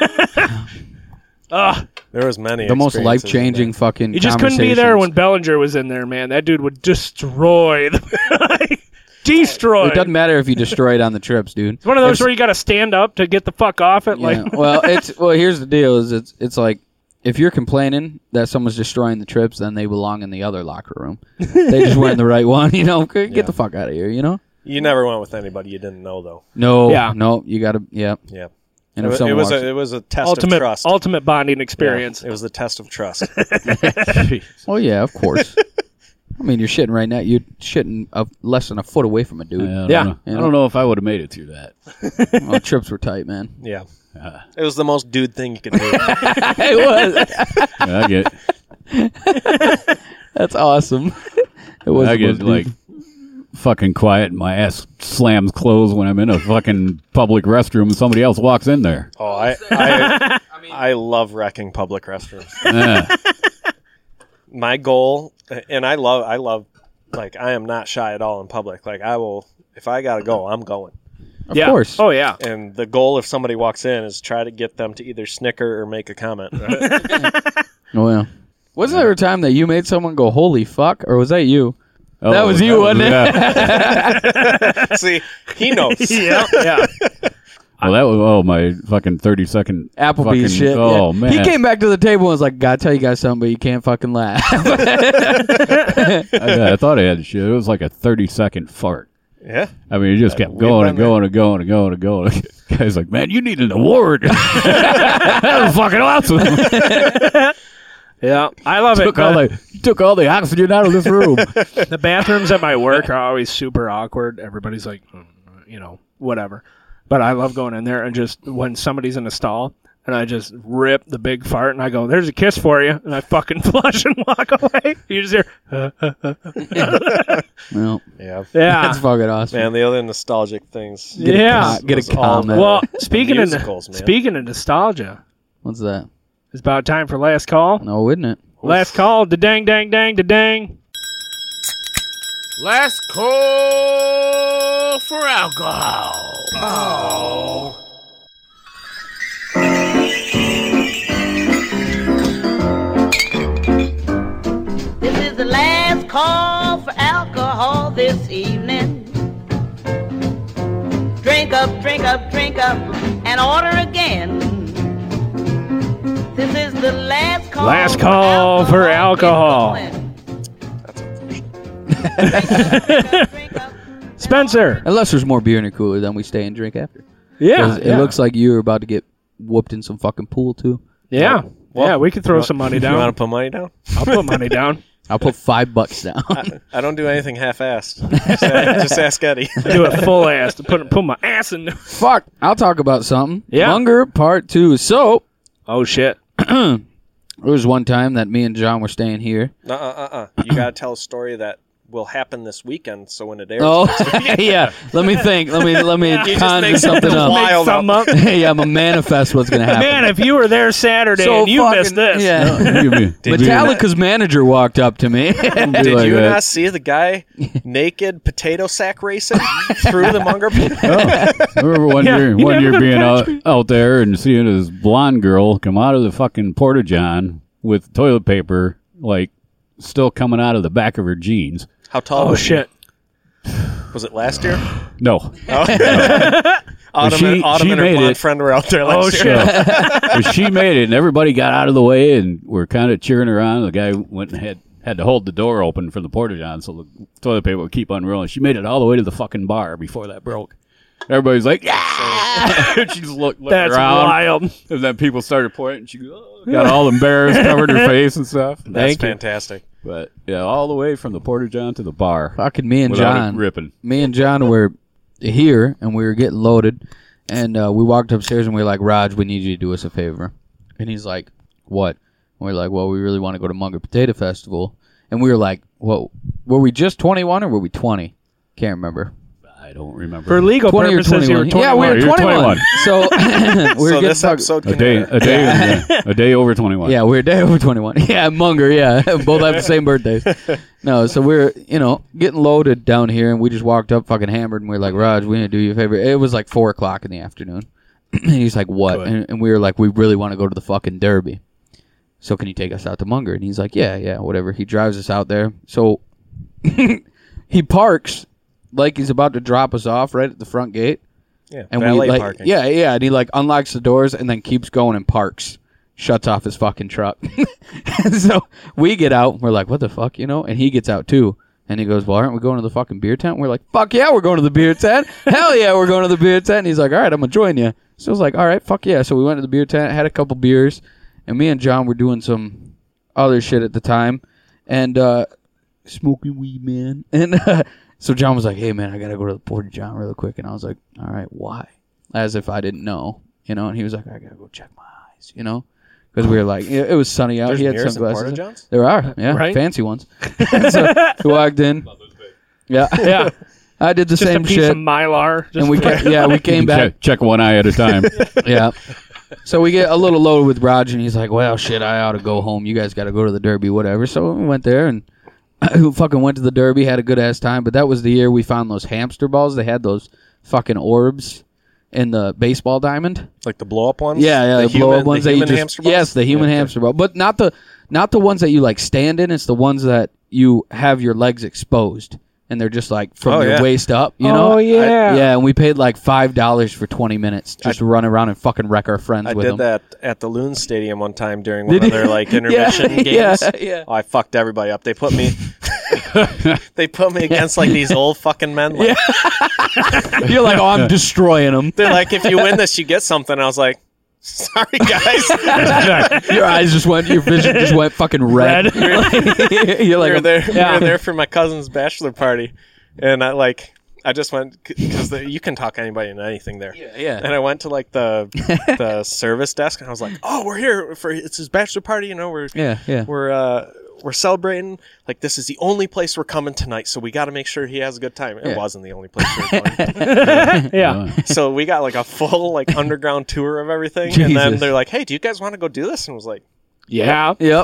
Ugh. There was many. The most experiences life changing in fucking. You just couldn't be there conversations. when Bellinger was in there, man. That dude would destroy, the, like, destroy. It doesn't matter if you destroy it on the trips, dude. It's one of those If- where you got to stand up to get the fuck off it. Yeah. Like, well, it's well. Here's the deal: is it's it's like if you're complaining that someone's destroying the trips, then they belong in the other locker room. They just weren't the right one, you know. Get Yeah. the fuck out of here, you know. there. You never went with anybody you didn't know, though. No, Yeah. no, you gotta, yeah. Yeah. And It, if wa- it someone was walks, a it was a test ultimate, of trust. ultimate bonding Yeah, experience. it was the test of trust. oh yeah, of course. I mean, you're shitting right now. You're shitting a, less than a foot away from a dude. Yeah, I don't Yeah. know. You I know? don't know if I would have made it through that. Well, the trips were tight, man. Yeah. Uh, It was the most dude thing you could do. It was. I get, That's awesome. It was. I the get most like dude- fucking quiet. And my ass slams closed when I'm in a fucking public restroom and somebody else walks in there. Oh, I I, I love wrecking public restrooms. Yeah. My goal, and I love I love like I am not shy at all in public. Like I will, if I gotta go, I'm going. Of yeah. course. Oh yeah. And the goal, if somebody walks in, is try to get them to either snicker or make a comment. Oh yeah. Wasn't there a time that you made someone go "Holy fuck," or was that you? Oh, That was you, wasn't it? Yeah. See, he knows. Yeah. Yeah. Well, that was oh my fucking thirty second Applebee's fucking, shit. Oh yeah. man, He came back to the table and was like, "Gotta tell you guys something, but you can't fucking laugh." I, I thought I had shit. It was like a thirty second fart. Yeah. I mean, it just kept we've going been and going and going and going and going. Guy's like, man, you need an award. That was fucking awesome. Yeah. I love took it. all The, the took all the oxygen out of this room. the bathrooms at my work are always super awkward. Everybody's like, "Mm, you know, whatever. But I love going in there and just when somebody's in a stall and I just rip the big fart and I go, "There's a kiss for you," and I fucking flush and walk away. You just hear, uh, uh, uh. Well, Yeah. yeah. that's fucking awesome. Man, the other nostalgic things. Get a Yeah. com- get a Those all- comment. Well, speaking of musicals, man. speaking of nostalgia, What's that? it's about time for last call. No, isn't it? Last call, da dang, dang, dang, da dang. Last call for alcohol. This is the last call for alcohol this evening. Drink up, drink up, drink up, and order again. This is the last call. Last call for alcohol. Get going. Drink up, drink up, drink up, and Spencer. Unless there's more beer in your cooler, then we stay and drink after. Yeah. 'Cause it yeah. looks like you're about to get whooped in some fucking pool too. Yeah. Well, yeah, we could throw some money You want down. to put money down? I'll put money down. I'll put five bucks down. I don't do anything half-assed. Just, a- just ask Eddie. I do it full ass to put put my ass in. Fuck. I'll talk about something. Yeah. Munger part two. So Oh shit. there was one time that me and John were staying here. Uh, uh, uh, uh. You got to tell a story that will happen this weekend. So when it airs, Oh yeah. Let me think. Let me let me just conjure make something something up. wild. Make something up. Yeah, I'm gonna manifest what's gonna happen. Man, if you were there Saturday So and you fucking- missed this. Yeah. You'd be- Did you- Metallica's manager walked up to me. be Did like you that. not see the guy naked potato sack racing through the Munger pit? Oh, I remember one Yeah, year, you one never year gonna being catch out, me. out there and seeing this blonde girl come out of the fucking porta john with toilet paper, like still coming out of the back of her jeans. How tall Oh was she? shit. Was it last year? No. Autumn, she- and, Autumn she and her made blonde it. friend were out there Oh, last shit. year. But she made it, and everybody got out of the way, and we're kind of cheering her on. The guy went and had, had to hold the door open for the porta-john so the toilet paper would keep unrolling. She made it all the way to the fucking bar before that broke. Everybody's like, yeah! She just looked, looked That's around. wild. And then people started pouring, and she oh, got all embarrassed, covered her face and stuff. That's Thank you. fantastic. But, yeah, all the way from the porta-john to the bar. Fucking me and without it John. ripping. Me and John were here, and we were getting loaded. And uh, we walked upstairs, and we were like, Raj, we need you to do us a favor. And he's like, what? And we are like, well, we really want to go to Munger Potato Festival. And we were like, well, were we just twenty-one or were we twenty? Can't remember. I don't remember. For legal twenty or purposes, you were twenty-one. Yeah, we were You're twenty-one. twenty-one. So we were so getting this fuck- episode a can day, air. a day, yeah, a day over twenty-one. Yeah, we we're a day over twenty-one. Yeah, Munger, yeah. Both have the same birthdays. No, so we we're, you know, getting loaded down here, and we just walked up fucking hammered, and we were like, Raj, we need to do you a favor. It was like four o'clock in the afternoon. And he's like, what? And, and we were like, we really want to go to the fucking Derby. So can you take us out to Munger? And he's like, yeah, yeah, whatever. He drives us out there. So he parks like he's about to drop us off right at the front gate. Yeah, And valet we like, parking. yeah, yeah, and he like unlocks the doors and then keeps going and parks, shuts off his fucking truck. And so we get out, and we're like, what the fuck, you know? And he gets out too, and he goes, well, aren't we going to the fucking beer tent? And we're like, fuck yeah, we're going to the beer tent. Hell yeah, we're going to the beer tent. And he's like, all right, I'm gonna join you. So I was like, all right, fuck yeah. So we went to the beer tent, had a couple beers, and me and John were doing some other shit at the time, and uh, smoking weed, man, and. Uh, So John was like, hey, man, I got to go to the porta-john real quick. And I was like, all right, why? As if I didn't know, you know. And he was like, I got to go check my eyes, you know. Because we were like, it, it was sunny out. There's he had mirrors in sunglasses. porta-johns? There are, yeah, Right? fancy ones. So we walked in. Yeah, Yeah. I did the Just same a piece shit. of Mylar. Just And we, ca- yeah, we came back. Check, check one eye at a time. Yeah. So we get a little loaded with Raj, and he's like, well, shit, I ought to go home. You guys got to go to the Derby, whatever. So we went there, and who fucking went to the Derby, had a good ass time. But that was the year we found those hamster balls. They had those fucking orbs in the baseball diamond. Like the blow up ones? Yeah, yeah, the, human, blow up ones the that you human just hamster balls? yes, the human Yeah, okay. hamster ball, but not the not the ones that you like stand in. It's the ones that you have your legs exposed, and they're just like from Oh, your yeah. waist up. You know? Oh, yeah. Yeah, and we paid like five dollars for twenty minutes just to run around and fucking wreck our friends I with did them. that at the Loon Stadium one time during one Did of you? their like intermission Yeah, games. yeah, yeah. Oh, I fucked everybody up. They put me they put me against like these old fucking men. Like, You're like, oh, I'm destroying them. they're like, if you win this, you get something. I was like, sorry guys. Your eyes just went, your vision just went fucking red. Red. You're like, we were there. Yeah. We were there for my cousin's bachelor party, and I like. I just went because you can talk anybody into anything there. yeah, yeah. And I went to like the the service desk, and I was like, "Oh, we're here for it's his bachelor party. You know, we're Yeah, yeah. we're uh, we're celebrating. Like this is the only place we're coming tonight, so we got to make sure he has a good time." It Yeah. wasn't the only place we were going, Yeah. so we got like a full like underground tour of everything, and then Jesus. they're like, "Hey, do you guys want to go do this?" And I was like, Yeah. Yep.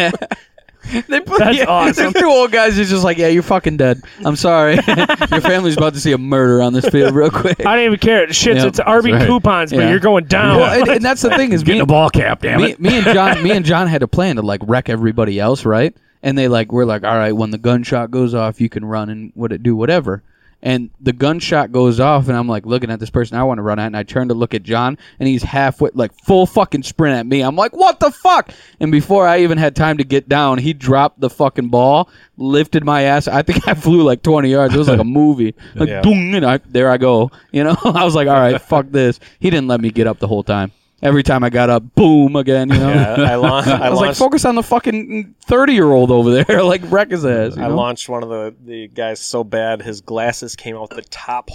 They put, That's yeah, awesome. There's two old guys who's just like, yeah, you're fucking dead. I'm sorry. Your family's about to see a murder on this field real quick. I don't even care. Shit, Yep. it's R V That's right. coupons, but Yeah. you're going down. Well, and, and that's the thing is me, Getting a ball cap, damn me, it. me and John, me and John had a plan to like wreck everybody else, right? And they like, we're like, all right, when the gunshot goes off, you can run and what it do whatever. And the gunshot goes off, and I'm like looking at this person I want to run at, and I turn to look at John, and he's halfway, like full fucking sprint at me. I'm like, what the fuck? And before I even had time to get down, he dropped the fucking ball, lifted my ass. I think I flew like twenty yards. It was like a movie. Like, Yeah. boom, and I, there I go. You know, I was like, all right, fuck this. He didn't let me get up the whole time. Every time I got up, boom again. You know. yeah, I, la- I I was like, launched. focus on the fucking thirty-year-old over there, like wreck his ass. You I know? launched one of the, the guys so bad his glasses came out the top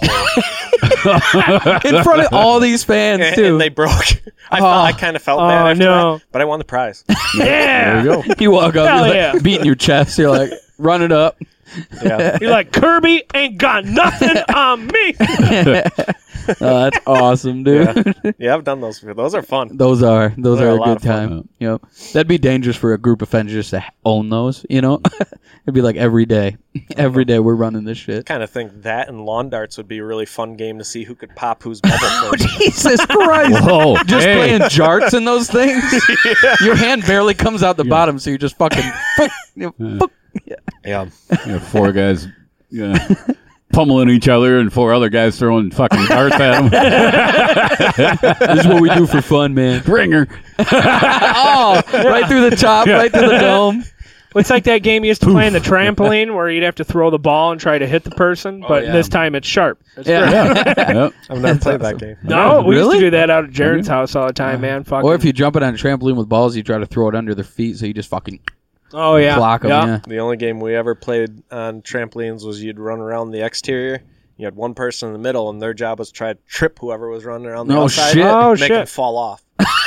hole in front of all these fans and, too. and they broke. I, Oh. felt, I kind of felt Oh, bad after no. that, but I won the prize. Yeah. There you go. You walk up, Hell you're yeah. like beating your chest. You're like, run it up. Yeah, You're like, Kirby ain't got nothing on me. Oh, that's awesome, dude. yeah, yeah. I've done those before. Those are fun. Those are those They're are a a lot good of fun. time. You know, that'd be dangerous for a group of fans just to own those. You know, it'd be like every day, every day we're running this shit. Kind of think that and lawn darts would be a really fun game to see who could pop whose bubble first. Jesus Christ! Whoa. Just hey. playing jarts and those things. Your hand barely comes out the bottom, so you're just fucking. you know, Yeah, Yeah, four guys. Yeah. pummeling each other and four other guys throwing fucking darts at them. This is what we do for fun, man. Ringer. Oh, right through the top, right through the dome. It's like that game you used to play in the trampoline where you'd have to throw the ball and try to hit the person, but yeah. this time it's sharp. It's Yeah. great. Yep. I've never played that game. No, we Really? used to do that out at Jared's house all the time, man. Fucking. Or if you jump it on a trampoline with balls, you try to throw it under their feet, so you just fucking oh yeah, block them. yeah. Yeah. The only game we ever played on trampolines was you'd run around the exterior. You had one person in the middle, and their job was to try to trip whoever was running around the Oh, outside. shit. Oh, make shit. them fall off.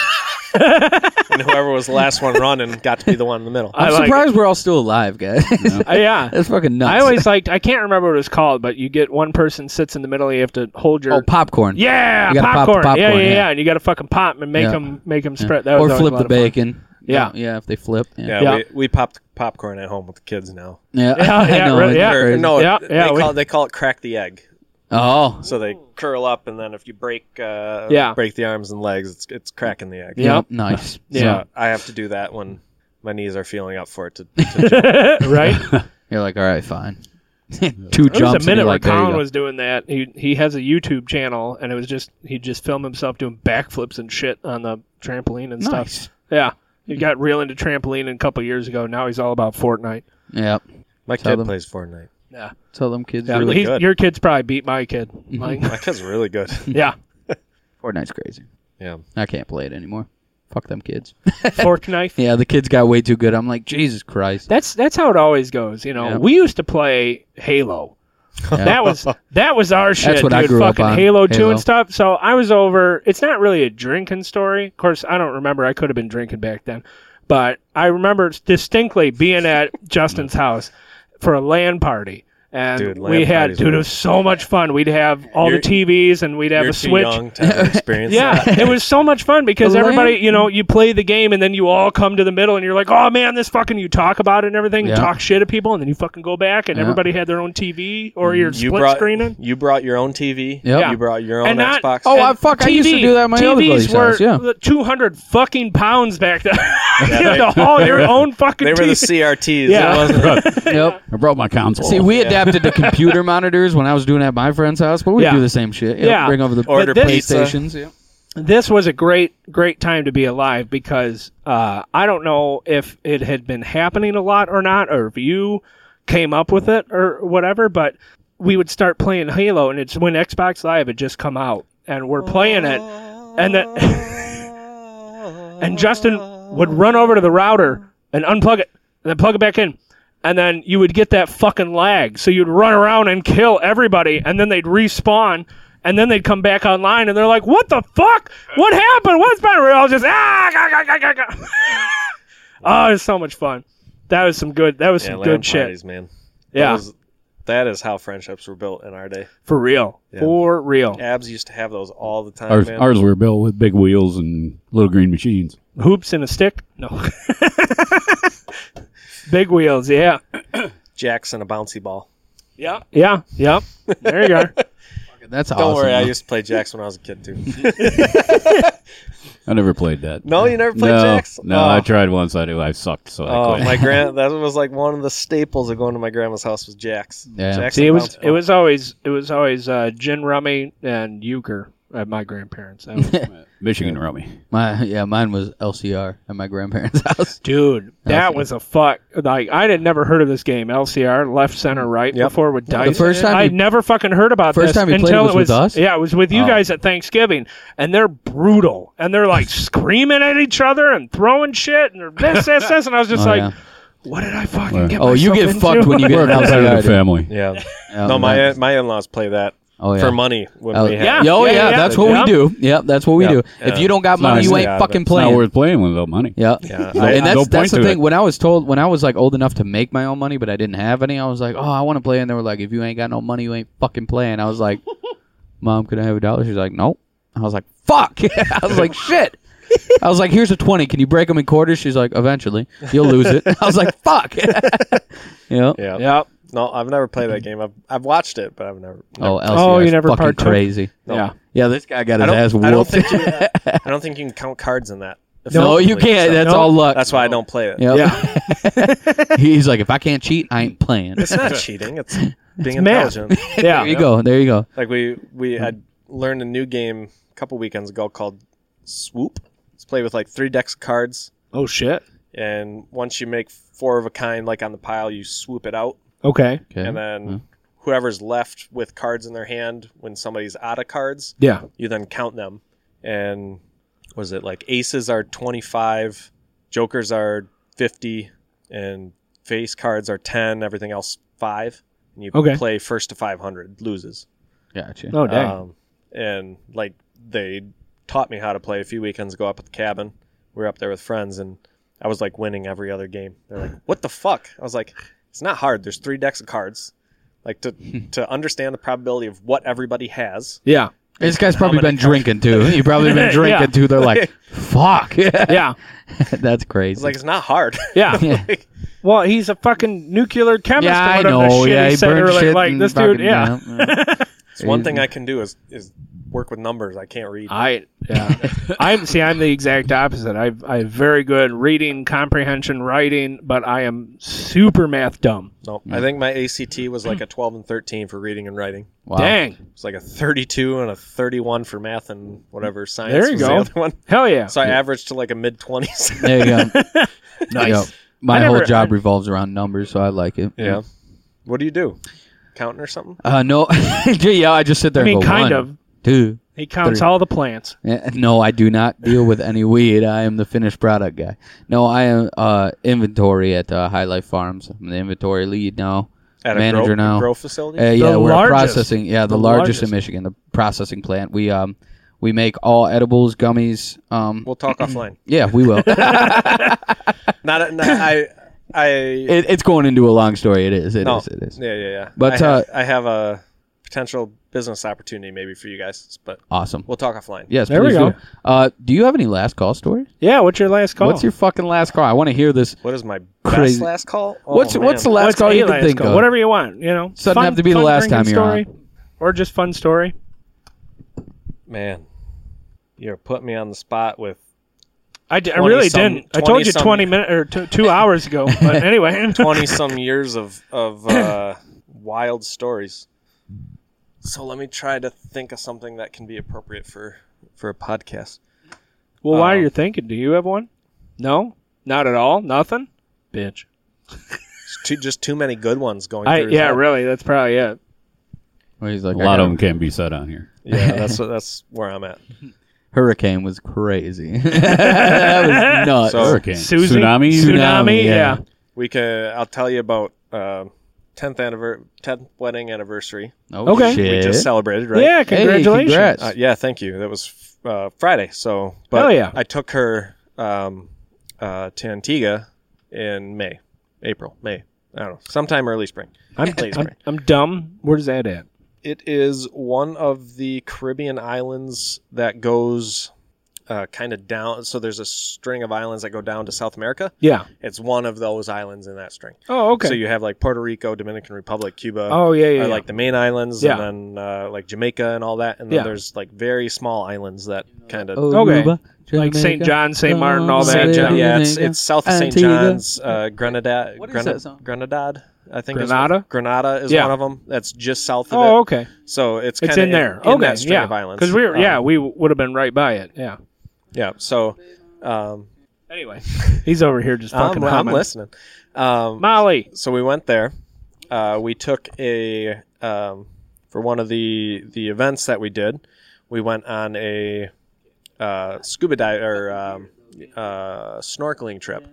And whoever was the last one running got to be the one in the middle. I I'm like surprised we're all still alive, guys. Uh, yeah. That's fucking nuts. I always liked. I can't remember what it was called, but you get one person sits in the middle. You have to hold your oh, popcorn. yeah You gotta pop the popcorn. yeah, popcorn, yeah, yeah, yeah. and you got to fucking pop and make Yeah. them make them Yeah. spread. That was Or always flip a the lot of fun. bacon. Yeah. yeah, if they flip. Yeah, Yeah, Yeah. We, we popped popcorn at home with the kids now. yeah, Yeah, I yeah, know, really, it's yeah. crazy. Or, no, Yeah, they, yeah, we- call, they call it crack the egg. Oh, So they curl up, and then if you break uh, Yeah. break the arms and legs, it's it's cracking the egg. Yeah. yep, nice. Yeah. So I have to do that when my knees are feeling up for it to, to jump. right? You're like, all right, fine. Two There jumps. was a and minute you're where like, there you Colin go. was doing that. He he has a YouTube channel, and it was just he'd just film himself doing backflips and shit on the trampoline and Nice. stuff. Yeah, he got real into trampoline a couple years ago. Now he's all about Fortnite. Yep. My Tell kid them. plays Fortnite. Yeah, Tell them kids yeah. really he's- good. Your kid's probably beat my kid. Like, My kid's really good. yeah, Fortnite's crazy. Yeah. I can't play it anymore. Fuck them kids. fork knife. Yeah, the kids got way too good. I'm like, Jesus Christ. That's that's how it always goes. You know, Yeah. we used to play Halo. Yeah. That was that was our shit, what dude. I grew up Fucking on, Halo two Halo. and stuff. So I was over. It's not really a drinking story. Of course, I don't remember. I could have been drinking back then, but I remember distinctly being at Justin's house for a LAN party. And Dude, LAN we had, parties dude, were- it was so much fun. We'd have all You're- the T Vs and we'd have You're a too Switch. young to have experience Yeah, that. it was so much fun because A everybody, LAN? you know, you play the game and then you all come to the middle and you're like, oh man, this fucking, you talk about it and everything, Yeah. you talk shit at people and then you fucking go back and Yeah. everybody had their own T V or you're You split brought, screening. you brought your own T V. Yep. You brought your own And not- Xbox. Oh, and I fuck, I used to do that at my other T Vs buddy's were house, yeah. two hundred fucking pounds back then. Yeah, you had they- to haul your own fucking they were T V. the C R Ts. Yeah. It wasn't, Yep. I brought my console. See, we adapted to computer monitors when I was doing it at my friend's house, but we Yeah. do the same shit. Yep, Yeah. Bring over the Order this- pizza. PlayStations. Yeah. This was a great, great time to be alive because uh, I don't know if it had been happening a lot or not, or if you came up with it or whatever, but we would start playing Halo, and it's when Xbox Live had just come out, and we're playing it, and then and Justin would run over to the router and unplug it, and then plug it back in. And then you would get that fucking lag. So you'd run around and kill everybody, and then they'd respawn, and then they'd come back online, and they're like, what the fuck? What happened? What's been real? I was just, ah, gah, gah, gah, gah, gah. Oh, it was so much fun. That was some good, that was yeah, some LAN good shit. parties, man. Yeah. That, was, that is how friendships were built in our day. For real. Yeah. For real. Abs used to have those all the time, Ours, man. ours were built with big wheels and little green machines. Hoops and a stick? No. Big wheels, yeah. Jacks and a bouncy ball. Yeah. Yeah. Yep. There you go. That's Don't awesome. worry, I though. used to play Jacks when I was a kid, too. I never played that. No, you never played no, Jacks? No, Oh. I tried once. I do. I sucked, so I Oh, quit. my grand that was like one of the staples of going to my grandma's house was Jacks. Yeah. Jacks See, it and was bouncy it ball. was always it was always uh, gin rummy and euchre at my grandparents. That was, Michigan rummy. My yeah, mine was L C R at my grandparents' house. dude, that L C R. was a fuck. Like I had never heard of this game. L C R, left, center, right, Yep. before with dice. The first time I you- never fucking heard about First this time you played it until was with us? Yeah, it was with you Oh. guys at Thanksgiving, and they're brutal, and they're like screaming at each other and throwing shit, and they're this, this, this, and I was just Oh, like, yeah. what did I fucking Well, get Oh, you myself get into? fucked when you get We're an a L C R. competitive dude. family. Yeah. Yeah, no, my nice. my in-laws play that Oh, yeah. for money when Oh, we had Yeah. Oh, yeah, yeah, that's what yeah. we do. Yep, that's what we Yeah. do. Yeah. If you don't got It's money, nice. you ain't Yeah, fucking but It's not playing. worth playing without money. Yeah. Yeah. And No that's point that's the to thing. it. When I was told, when I was like old enough to make my own money, but I didn't have any, I was like, oh, I want to play. And they were like, if you ain't got no money, you ain't fucking playing. I was like, Mom, could I have a dollar? She's like, nope. I was like, fuck. I was like, shit. I was like, here's a twenty. Can you break them in quarters? She's like, eventually. You'll lose it. I was like, fuck. you know? Yeah. Yep. No, I've never played that game. I've I've watched it, but I've never. Oh, never L C R Oh, you is never fucking partook? crazy. No. Yeah. Yeah, this guy got I his ass don't, whooped. I don't think you, I don't think you can count cards in that. no, you effectively, can't. so That's No. all luck. That's why I don't play it. Yep. He's like, if I can't cheat, I ain't playing. It's not cheating. It's being It's math. intelligent. Yeah. There you go. There you go. Like we we had learned a new game a couple weekends ago called Swoop. It's played with like three decks of cards, Oh shit. and once you make four of a kind, like on the pile, you swoop it out, Okay. Okay. and then whoever's left with cards in their hand when somebody's out of cards, Yeah. you then count them. And was it like aces are twenty-five, jokers are fifty, and face cards are ten, everything else five. And you Okay. play first to five hundred, loses. Gotcha. Oh dang. Um, and like they taught me how to play a few weekends ago up at the cabin. We were up there with friends, and I was like winning every other game. They're like, "What the fuck?" I was like, "It's not hard. There's three decks of cards. Like to to understand the probability of what everybody has." yeah. This guy's probably many been drinking too. He probably been drinking Yeah. too. They're like, fuck. Yeah. That's crazy. It's like it's not hard. Yeah. Yeah. Like, Well, he's a fucking nuclear chemist. Yeah, or I whatever the know. shit Yeah, he he said burned earlier. shit Like and this dude. fucking- Yeah. yeah. it's one thing I can do is is work with numbers. I can't read. I yeah. I'm see. I'm the exact opposite. I I'm very good reading, comprehension, writing, but I am super math dumb. no, I think my A C T was like a twelve and thirteen for reading and writing. Wow. Dang. It's like a thirty-two and a thirty-one for math and whatever science. There you was go. The other one. Hell yeah. So I averaged to like a mid twenties. There you go. Nice. Yo, my I whole never- job I- revolves around numbers, so I like it. Yeah. What do you do? Counting or something? Uh, no. Yeah, I just sit there I mean, and go, kind one, of. two. He counts Three. all the plants. Eh, No, I do not deal with any weed. I am the finished product guy. No, I am uh, inventory at uh, High Life Farms. I'm the inventory lead now. At Manager a grow, now. grow facility? Uh, yeah, The we're largest. processing. Yeah, the, The largest, largest. in Michigan, the processing plant. We um we make all edibles, gummies. Um, We'll talk offline. yeah, we will. it, Not, not I. I. it's going into a long story. It is. It is. no. It is. Yeah, yeah, yeah. But, I have, uh, I have a potential business opportunity maybe for you guys, but Awesome. we'll talk offline. Yes, There we please go. do. Uh, do you have any last call stories? Yeah. What's your last call? What's your fucking last call? I want to hear this. What is my Crazy. best last call? Oh, what's man. what's the last What's call a you can last think call? of? Whatever you want. You know. Doesn't Fun- have to be the fun last drinking time you're story, or just fun story. Man, you're putting me on the spot with I, d- I twenty really some- didn't. I twenty told you some- twenty minutes or two, two hours ago. But anyway. twenty some years of of uh, wild stories. So let me try to think of something that can be appropriate for for a podcast. Well, while Um, you're thinking, do you have one? No, not at all. Nothing. Bitch. It's too, just too many good ones going I through. his yeah, head. really. That's probably it. Where he's like, A I lot got of them can be said on here. Yeah, that's what, that's where I'm at. Hurricane was crazy. That was nuts. So- Hurricane. Susie? Tsunami? Tsunami. Tsunami, Yeah. yeah. We can. I'll tell you about uh, tenth anniversary, tenth wedding anniversary. oh, Okay. shit. We just celebrated, right? Yeah. Hey, Congratulations. congrats. Uh, yeah, thank you. That was uh, Friday. So, but Hell yeah. I took her um, uh, to Antigua in May, April, May. I don't know, sometime early spring. I'm, Late I'm, spring. I'm dumb. Where's that at? It is one of the Caribbean islands that goes uh, kind of down. So there's a string of islands that go down to South America. Yeah. It's one of those islands in that string. Oh, okay. So you have like Puerto Rico, Dominican Republic, Cuba. oh, yeah, yeah. are yeah. like the main islands, Yeah. and then uh, like Jamaica and all that. And then Yeah. there's like very small islands that kind of. Okay. Aruba, Like Saint Jamaica, John, Saint Martin, all that. Saint John, yeah. yeah, it's it's south of Saint Antigua. John's, uh, Grenada, What is Grenada, that song? Grenadad, I think. Grenada? Is, Grenada is Yeah. one of them. That's just south of Oh, it. okay. So it's It's kinda in there. in, okay. that string yeah. of islands. Because we were, Um, yeah, we would have been right by it. Yeah. yeah. So, um, Anyway, he's over here just I'm, fucking I'm humming. listening. Um, Molly. so we went there. Uh, we took a um, for one of the the events that we did. We went on a uh, scuba dive or um, uh, snorkeling trip,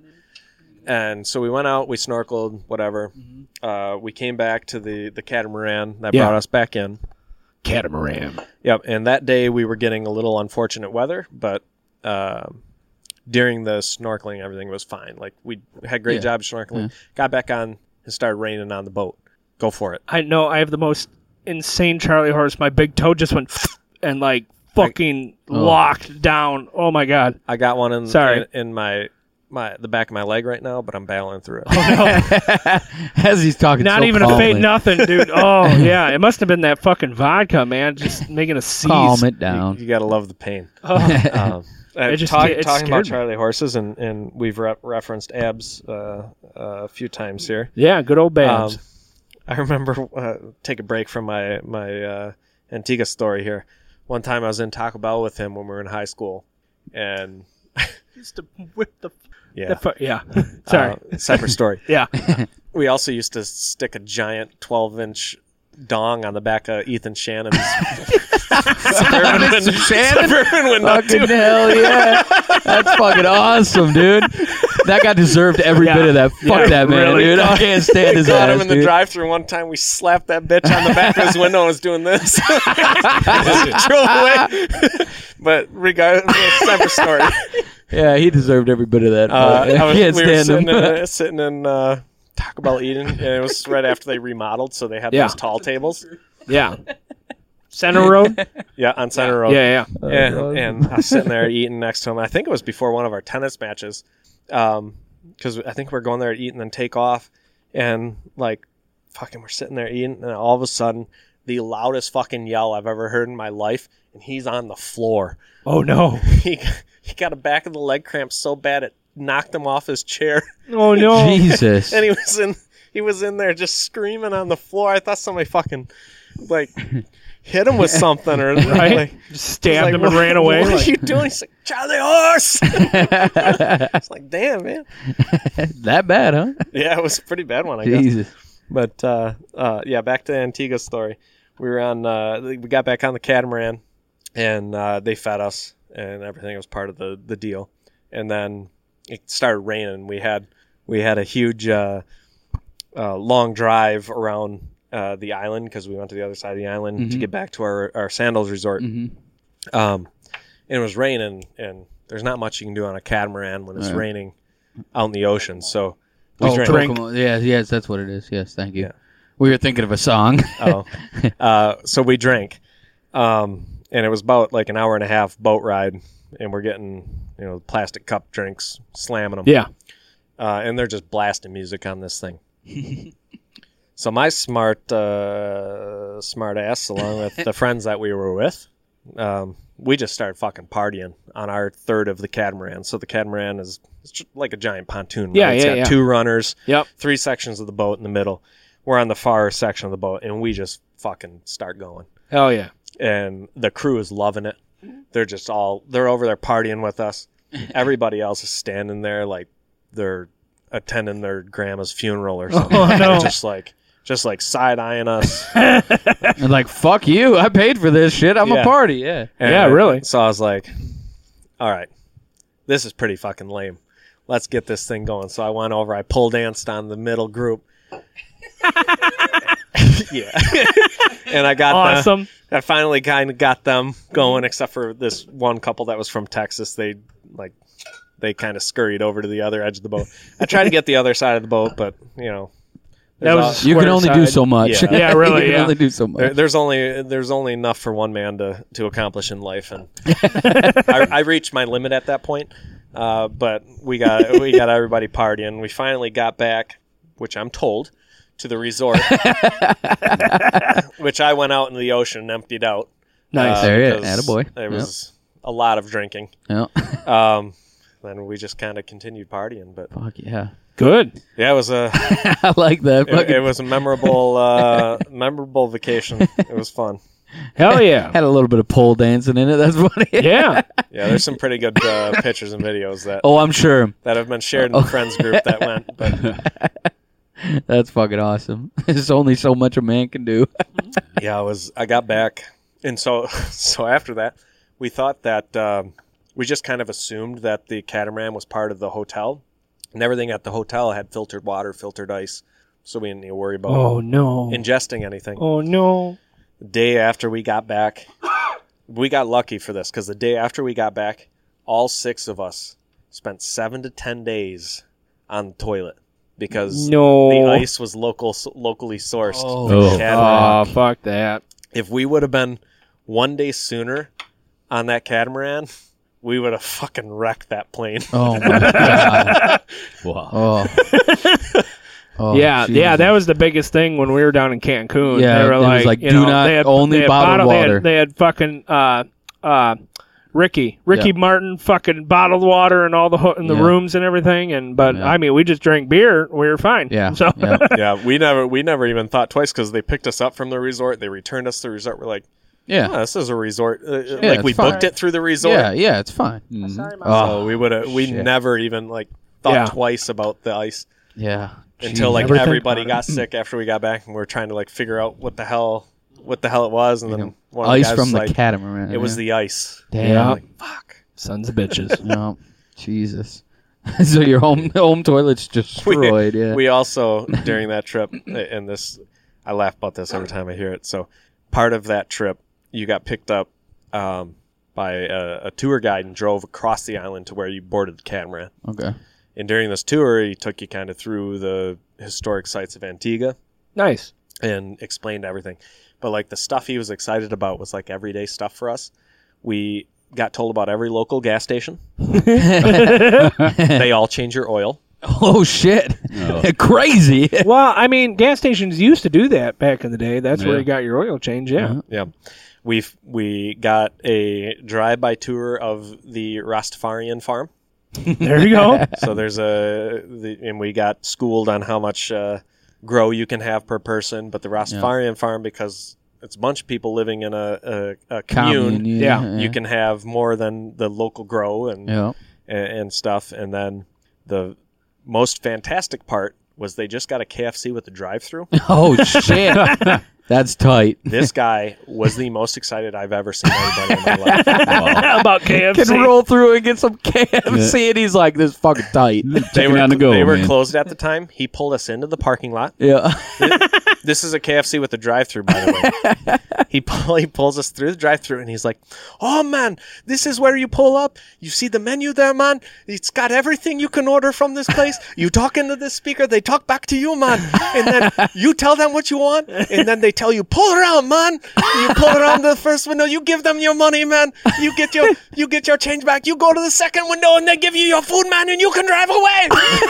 and so we went out. We snorkeled, whatever. Uh, we came back to the the catamaran that Yeah. brought us back in. Catamaran. Yep. And that day we were getting a little unfortunate weather, but um, during the snorkeling, everything was fine. Like we had great Yeah. job snorkeling. Got back on. It started raining on the boat. Go for it. I know I have the most insane Charlie horse. My big toe just went and like fucking Oh. locked down. Oh my god. I got one in Sorry. in, in my my the back of my leg right now, but I'm battling through it. As he's talking, Not so even calmly. a fade, nothing, dude. Oh yeah, it must have been that fucking vodka, man, just making a seize. Calm it down. You got to love the pain. Oh, Um, uh, It just- talk- it talking scared about me. Charlie horses, and, and we've re- referenced abs uh, uh, a few times here. yeah, good old Babs. Um, I remember uh, take a break from my my uh, Antigua story here. One time I was in Taco Bell with him when we were in high school, and Used to whip the. yeah, the fu- yeah. Sorry. uh, separate story. yeah. We also used to stick a giant twelve-inch dong on the back of Ethan Shannon's suburban, window, suburban window. Fucking too. hell yeah. That's fucking awesome, dude. That guy deserved every Yeah. bit of that. Fuck Yeah, that man, really. dude. I can't stand his Got ass, him in the dude. drive-thru one time. We slapped that bitch on the back of his window and was doing this. Drove away. But regardless, separate story. Yeah, he deserved every bit of that. Uh, I, I was, can't we were stand sitting him. in, uh, sitting in uh, Taco Bell eating, and it was right after they remodeled, so they had Yeah. those tall tables. Yeah. Center Road? Yeah, on Center Road. Yeah, yeah. And, and I was sitting there eating next to him. I think it was before one of our tennis matches, because I think we we're going there to eat and then take off, and like, fucking, we're sitting there eating, and all of a sudden, the loudest fucking yell I've ever heard in my life, and he's on the floor. Oh, no. He he got a back of the leg cramp so bad it knocked him off his chair. Oh, no. Jesus. And he was in he was in there just screaming on the floor. I thought somebody fucking like hit him with something or Right? like Just stabbed like, him and what, ran away. What like- are you doing? He's like, Charlie Horse. It's like, damn, man. That bad, huh? Yeah, it was a pretty bad one, I guess. Jesus. But uh, uh, yeah, back to the Antigua story. We were on. Uh, we got back on the catamaran, and uh, they fed us, and everything was part of the, the deal. And then it started raining. We had we had a huge uh, uh, long drive around uh, the island because we went to the other side of the island to Mhm. get back to our, our Sandals resort. Mhm. Um, and it was raining, and there's not much you can do on a catamaran when it's Right. raining out in the ocean. So we Oh, drank. Pokemon. Yeah, yes, that's what it is. Yes, thank you. Yeah. We were thinking of a song. Oh, uh, so we drank, um, and it was about like an hour and a half boat ride, and we're getting you know plastic cup drinks, slamming them. Yeah. uh, and they're just blasting music on this thing. So my smart, uh, smart ass, along with the friends that we were with, um, we just started fucking partying on our third of the catamaran. So the catamaran is it's just like a giant pontoon. Yeah, right? It's yeah, got yeah. two runners, Yep. three sections of the boat in the middle. We're on the far section of the boat, and we just fucking start going. Hell yeah. And the crew is loving it. They're just all, they're over there partying with us. Everybody else is standing there like they're attending their grandma's funeral or something. Oh, no. Just like, just like side-eyeing us. And like, fuck you. I paid for this shit. I'm Yeah. a party. Yeah. And Yeah, really. So I was like, all right, this is pretty fucking lame. Let's get this thing going. So I went over, I pole danced on the middle group. Yeah. And I got Awesome. the, I finally kind of got them going, except for this one couple that was from Texas. They like, they kind of scurried over to the other edge of the boat. I tried to get the other side of the boat, but you know, That there's was al- You can Square only do side. so much. Yeah. Yeah, really, you can yeah. only do so much. There, there's only there's only enough for one man to, to accomplish in life, and I, I reached my limit at that point. Uh, but we got we got everybody partying. We finally got back, which I'm told, to the resort, which I went out into the ocean and emptied out. Nice. uh, There you go. because Attaboy. It was a lot of drinking. Yeah. Um, then we just kind of continued partying. But Fuck yeah. Good. yeah, it was a I like that. it, Fucking- it was a memorable uh, memorable vacation. It was fun. Hell yeah. had a little bit of pole dancing in it. That's funny. Yeah. Yeah, there's some pretty good uh, pictures and videos that Oh, I'm sure. that have been shared in the friends group that went. But That's fucking awesome. There's only so much a man can do. yeah, I was I got back, and so so after that, we thought that um, we just kind of assumed that the catamaran was part of the hotel, and everything at the hotel had filtered water, filtered ice, so we didn't need to worry about Oh, no. ingesting anything. Oh, no. The day after we got back, we got lucky for this because the day after we got back, all six of us spent seven to ten days on the toilet because No. the ice was local, locally sourced. Oh. from the Oh. catamaran. Oh, fuck that. If we would have been one day sooner on that catamaran, we would have fucking wrecked that plane. Oh my god. Wow. Oh. Oh, yeah, Jesus. yeah, that was the biggest thing when we were down in Cancun. Yeah, they were it was like, like, you do know, not- they had, only they had bottled bottle- they had- water. They had, fucking uh, uh, Ricky, Ricky Yeah. Martin, fucking bottled water and all the ho- in the Yeah. rooms and everything. And but Yeah. I mean, we just drank beer. We were fine. Yeah. So yeah. Yeah, we never we never even thought twice because they picked us up from the resort. They returned us to the resort. We're like, Yeah. oh, this is a resort. Uh, Yeah, like we it's fine. booked it through the resort. Yeah, yeah, it's fine. So we would have we shit. never even like thought Yeah. twice about the ice Yeah. until Jeez. like Never think everybody about got sick after we got back and we are trying to like figure out what the hell what the hell it was and then one of the ice guys from was the like, catamaran. it was the ice. Damn. Yeah. Like, fuck. sons of bitches. No. Jesus. So your home home toilet's destroyed. we, yeah. we also during that trip and this I laugh about this every time I hear it. So part of that trip you got picked up um, by a, a tour guide and drove across the island to where you boarded the catamaran. Okay. And during this tour, he took you kind of through the historic sites of Antigua Nice. and explained everything. But like the stuff he was excited about was like everyday stuff for us. We got told about every local gas station. They all change your oil. Oh shit! Oh. Crazy. Well, I mean, gas stations used to do that back in the day. That's where Yeah. you got your oil change. Yeah. Uh-huh. Yeah. We we got a drive-by tour of the Rastafarian farm. There you go. So there's a the, and we got schooled on how much uh, grow you can have per person, but the Rastafarian farm, because it's a bunch of people living in a, a, a commune, Commune, Yeah. you can have more than the local grow and, Yeah. and and stuff. And then the most fantastic part was they just got a K F C with a drive-through. Oh shit! That's tight. This guy was the most excited I've ever seen anybody in my life. About K F C. Can roll through and get some K F C, and he's like, "This is fucking tight." They Chicken were on the go, they were man. closed at the time. He pulled us into the parking lot. Yeah. This is a K F C with a drive-through, by the way. he pull, he pulls us through the drive-through, and he's like, "Oh man, this is where you pull up. You see the menu there, man. It's got everything you can order from this place. You talk into this speaker, they talk back to you, man, and then you tell them what you want, and then they tell you pull around, man. You pull around the first window, you give them your money, man. You get your you get your change back. You go to the second window, and they give you your food, man, and you can drive away."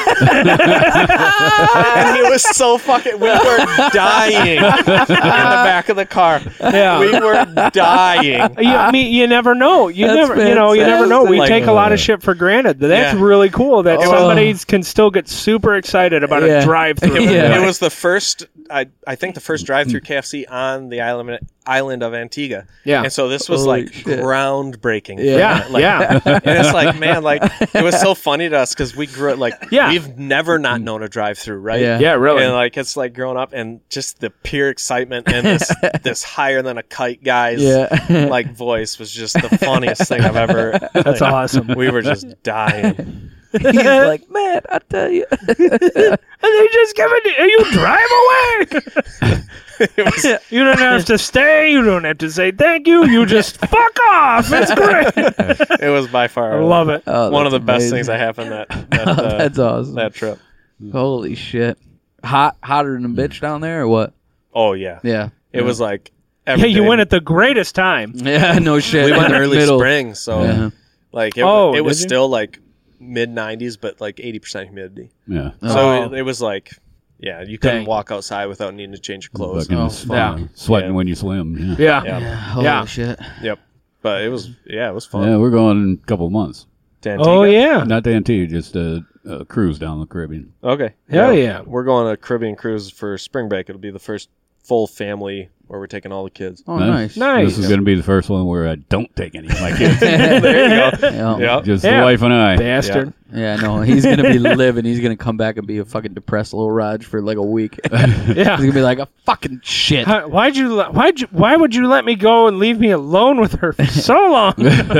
And he was so fucking. We were dying in the back of the car. Yeah. We were dying. You, I mean, you never know. You That's never, you know, you never know. We fantastic. take a lot of shit for granted. That's Yeah. really cool that Oh. somebody can still get super excited about Yeah. a drive-through. Yeah. It was the first, I I think, the first drive-through K F C on the island island of Antigua. Yeah. And so this was Holy like shit. groundbreaking. for Yeah, that. Like, yeah. And it's like, man, like it was so funny to us because we grew up like Yeah. we've never not known a drive-through, right? Yeah. Yeah, really. And like it's like growing up and just the pure excitement and this this higher than a kite guy's Yeah. like voice was just the funniest thing I've ever. That's like, awesome. We were just dying. He's like, "Man, I tell you." And they just give it to you. Drive away. It was, You don't have to stay. You don't have to say thank you. You just fuck off. It's great. it was by far I love it. Oh, one of the that's best amazing. things that happened that that, uh, That's awesome. that trip. Holy shit! Hot, hotter than a bitch down there, or what? Oh yeah, Yeah. it was like Yeah, every you day. went at the greatest time. Yeah. No shit. we went In the early middle. spring, so Yeah. like it, Oh, it was did you? still like mid nineties, but like eighty percent humidity. Yeah. Oh. So it, it was like, yeah, you couldn't Dang. walk outside without needing to change your clothes. Fucking Oh, s- yeah. Sweating Yeah. when you swim. Yeah. Yeah. Yeah, Holy Yeah. shit! yep. But it was, yeah, it was fun. Yeah, we're going in a couple of months. To Antigua? Oh, yeah. Not to Antigua, just a, a cruise down the Caribbean. Okay. Hell yeah. We're going on a Caribbean cruise for spring break. It'll be the first full family where we're taking all the kids. Oh, nice. Nice. This is going to be the first one where I don't take any of my kids. There you go. Yeah. Yeah. Just Yeah. the wife and I. Bastard. Yeah, no, he's gonna be living. He's gonna come back and be a fucking depressed little Raj for like a week. He's Yeah. gonna be like a fucking shit. How- Why'd you? le- Why'd you? Why would you let me go and leave me alone with her for so long?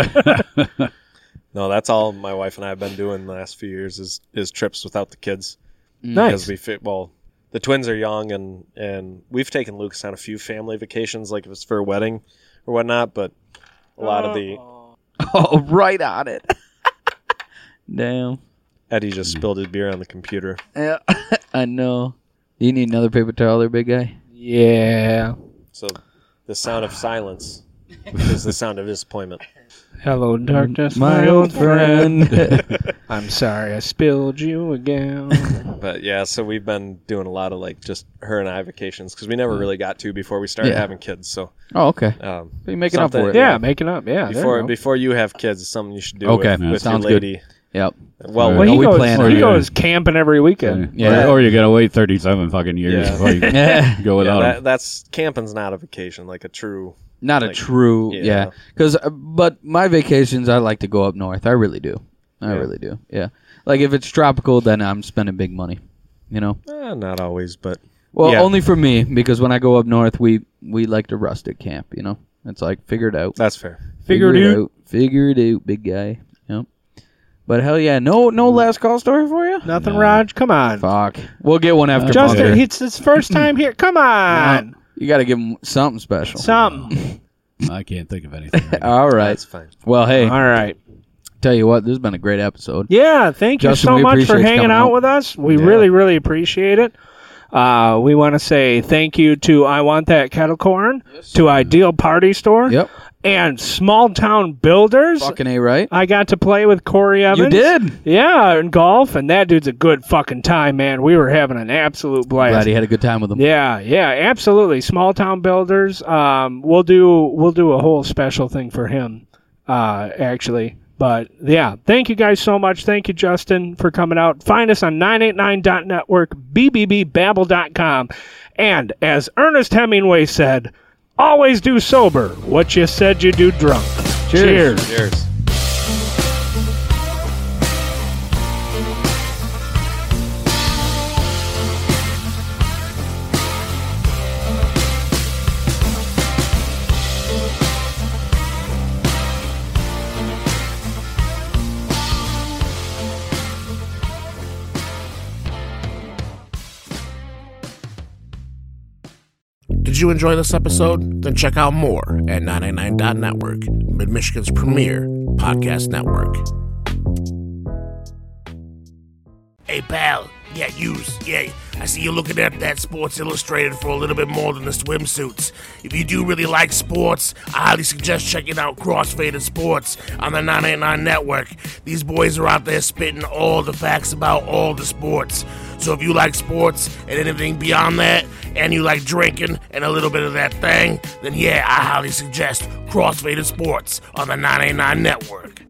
No, that's all my wife and I have been doing the last few years is is trips without the kids. Nice. Because we fit well. The twins are young, and and we've taken Lucas on a few family vacations, like if it's for a wedding or whatnot. But a lot of the Oh, right on it. Damn. Eddie just spilled his beer on the computer. Yeah, I know. You need another paper towel, there, big guy. Yeah. So the sound of silence is the sound of disappointment. Hello, darkness, My old friend. I'm sorry I spilled you again. But yeah, so we've been doing a lot of like just her and I vacations because we never really got to before we started Yeah. having kids. So Oh, okay. um, So you're making up something- for it. Yeah, making up. Yeah, there before you go. before you have kids, it's something you should do Okay, with, yeah, with your sounds good. lady. Yep. Well, Well, Well, No, he we goes, plan he on it. goes camping every weekend. Yeah. Or, or you gotta wait thirty-seven fucking years Yeah. before you can Yeah. go yeah, without that, them. that's camping's not a vacation, like a true. Not a Like, true, yeah. yeah. Because, uh, but my vacations, I like to go up north. I really do. I Yeah. really do. Yeah. Like if it's tropical, then I'm spending big money. You know. Eh, not always, but Well, Yeah. only for me because when I go up north, we we like to rustic camp. You know, it's like figure it out. that's fair. Figure it out. Figure it out, big guy. Yep. But hell yeah, no no last call story for you. Nothing, Raj. Come on. Fuck. We'll get one after. Justin, Bunker. it's his first time here. Come on. You got to give him something special. Something. I can't think of anything. right now. All right. That's fine. Well, hey, All right. tell you what, this has been a great episode. Yeah, thank you Justin, so we much for appreciate you hanging coming out out. with us. We Yeah. really, really appreciate it. Uh, we want to say thank you to I Want That Kettle Corn, to Ideal Party Store, Yep. and Small Town Builders. Fucking A, right? I got to play with Corey Evans. You did. Yeah, in golf, and that dude's a good fucking time, man. We were having an absolute blast. Glad he had a good time with him. Yeah, yeah, absolutely. Small Town Builders. Um, we'll do we'll do a whole special thing for him, uh, actually. But yeah, thank you guys so much. Thank you, Justin, for coming out. Find us on nine eight nine dot network, b b b babble dot com, and as Ernest Hemingway said, always do sober what you said you do drunk. Cheers. Cheers. Did you enjoy this episode? Then check out more at nine eight nine dot network, Mid-Michigan's premier podcast network. Hey, pal. Yeah, yous. Yeah, I see you looking at that Sports Illustrated for a little bit more than the swimsuits. If you do really like sports, I highly suggest checking out Crossfaded Sports on the nine eight nine network. These boys are out there spitting all the facts about all the sports. So if you like sports and anything beyond that, and you like drinking and a little bit of that thing, then yeah, I highly suggest Crossfaded Sports on the nine eight nine network.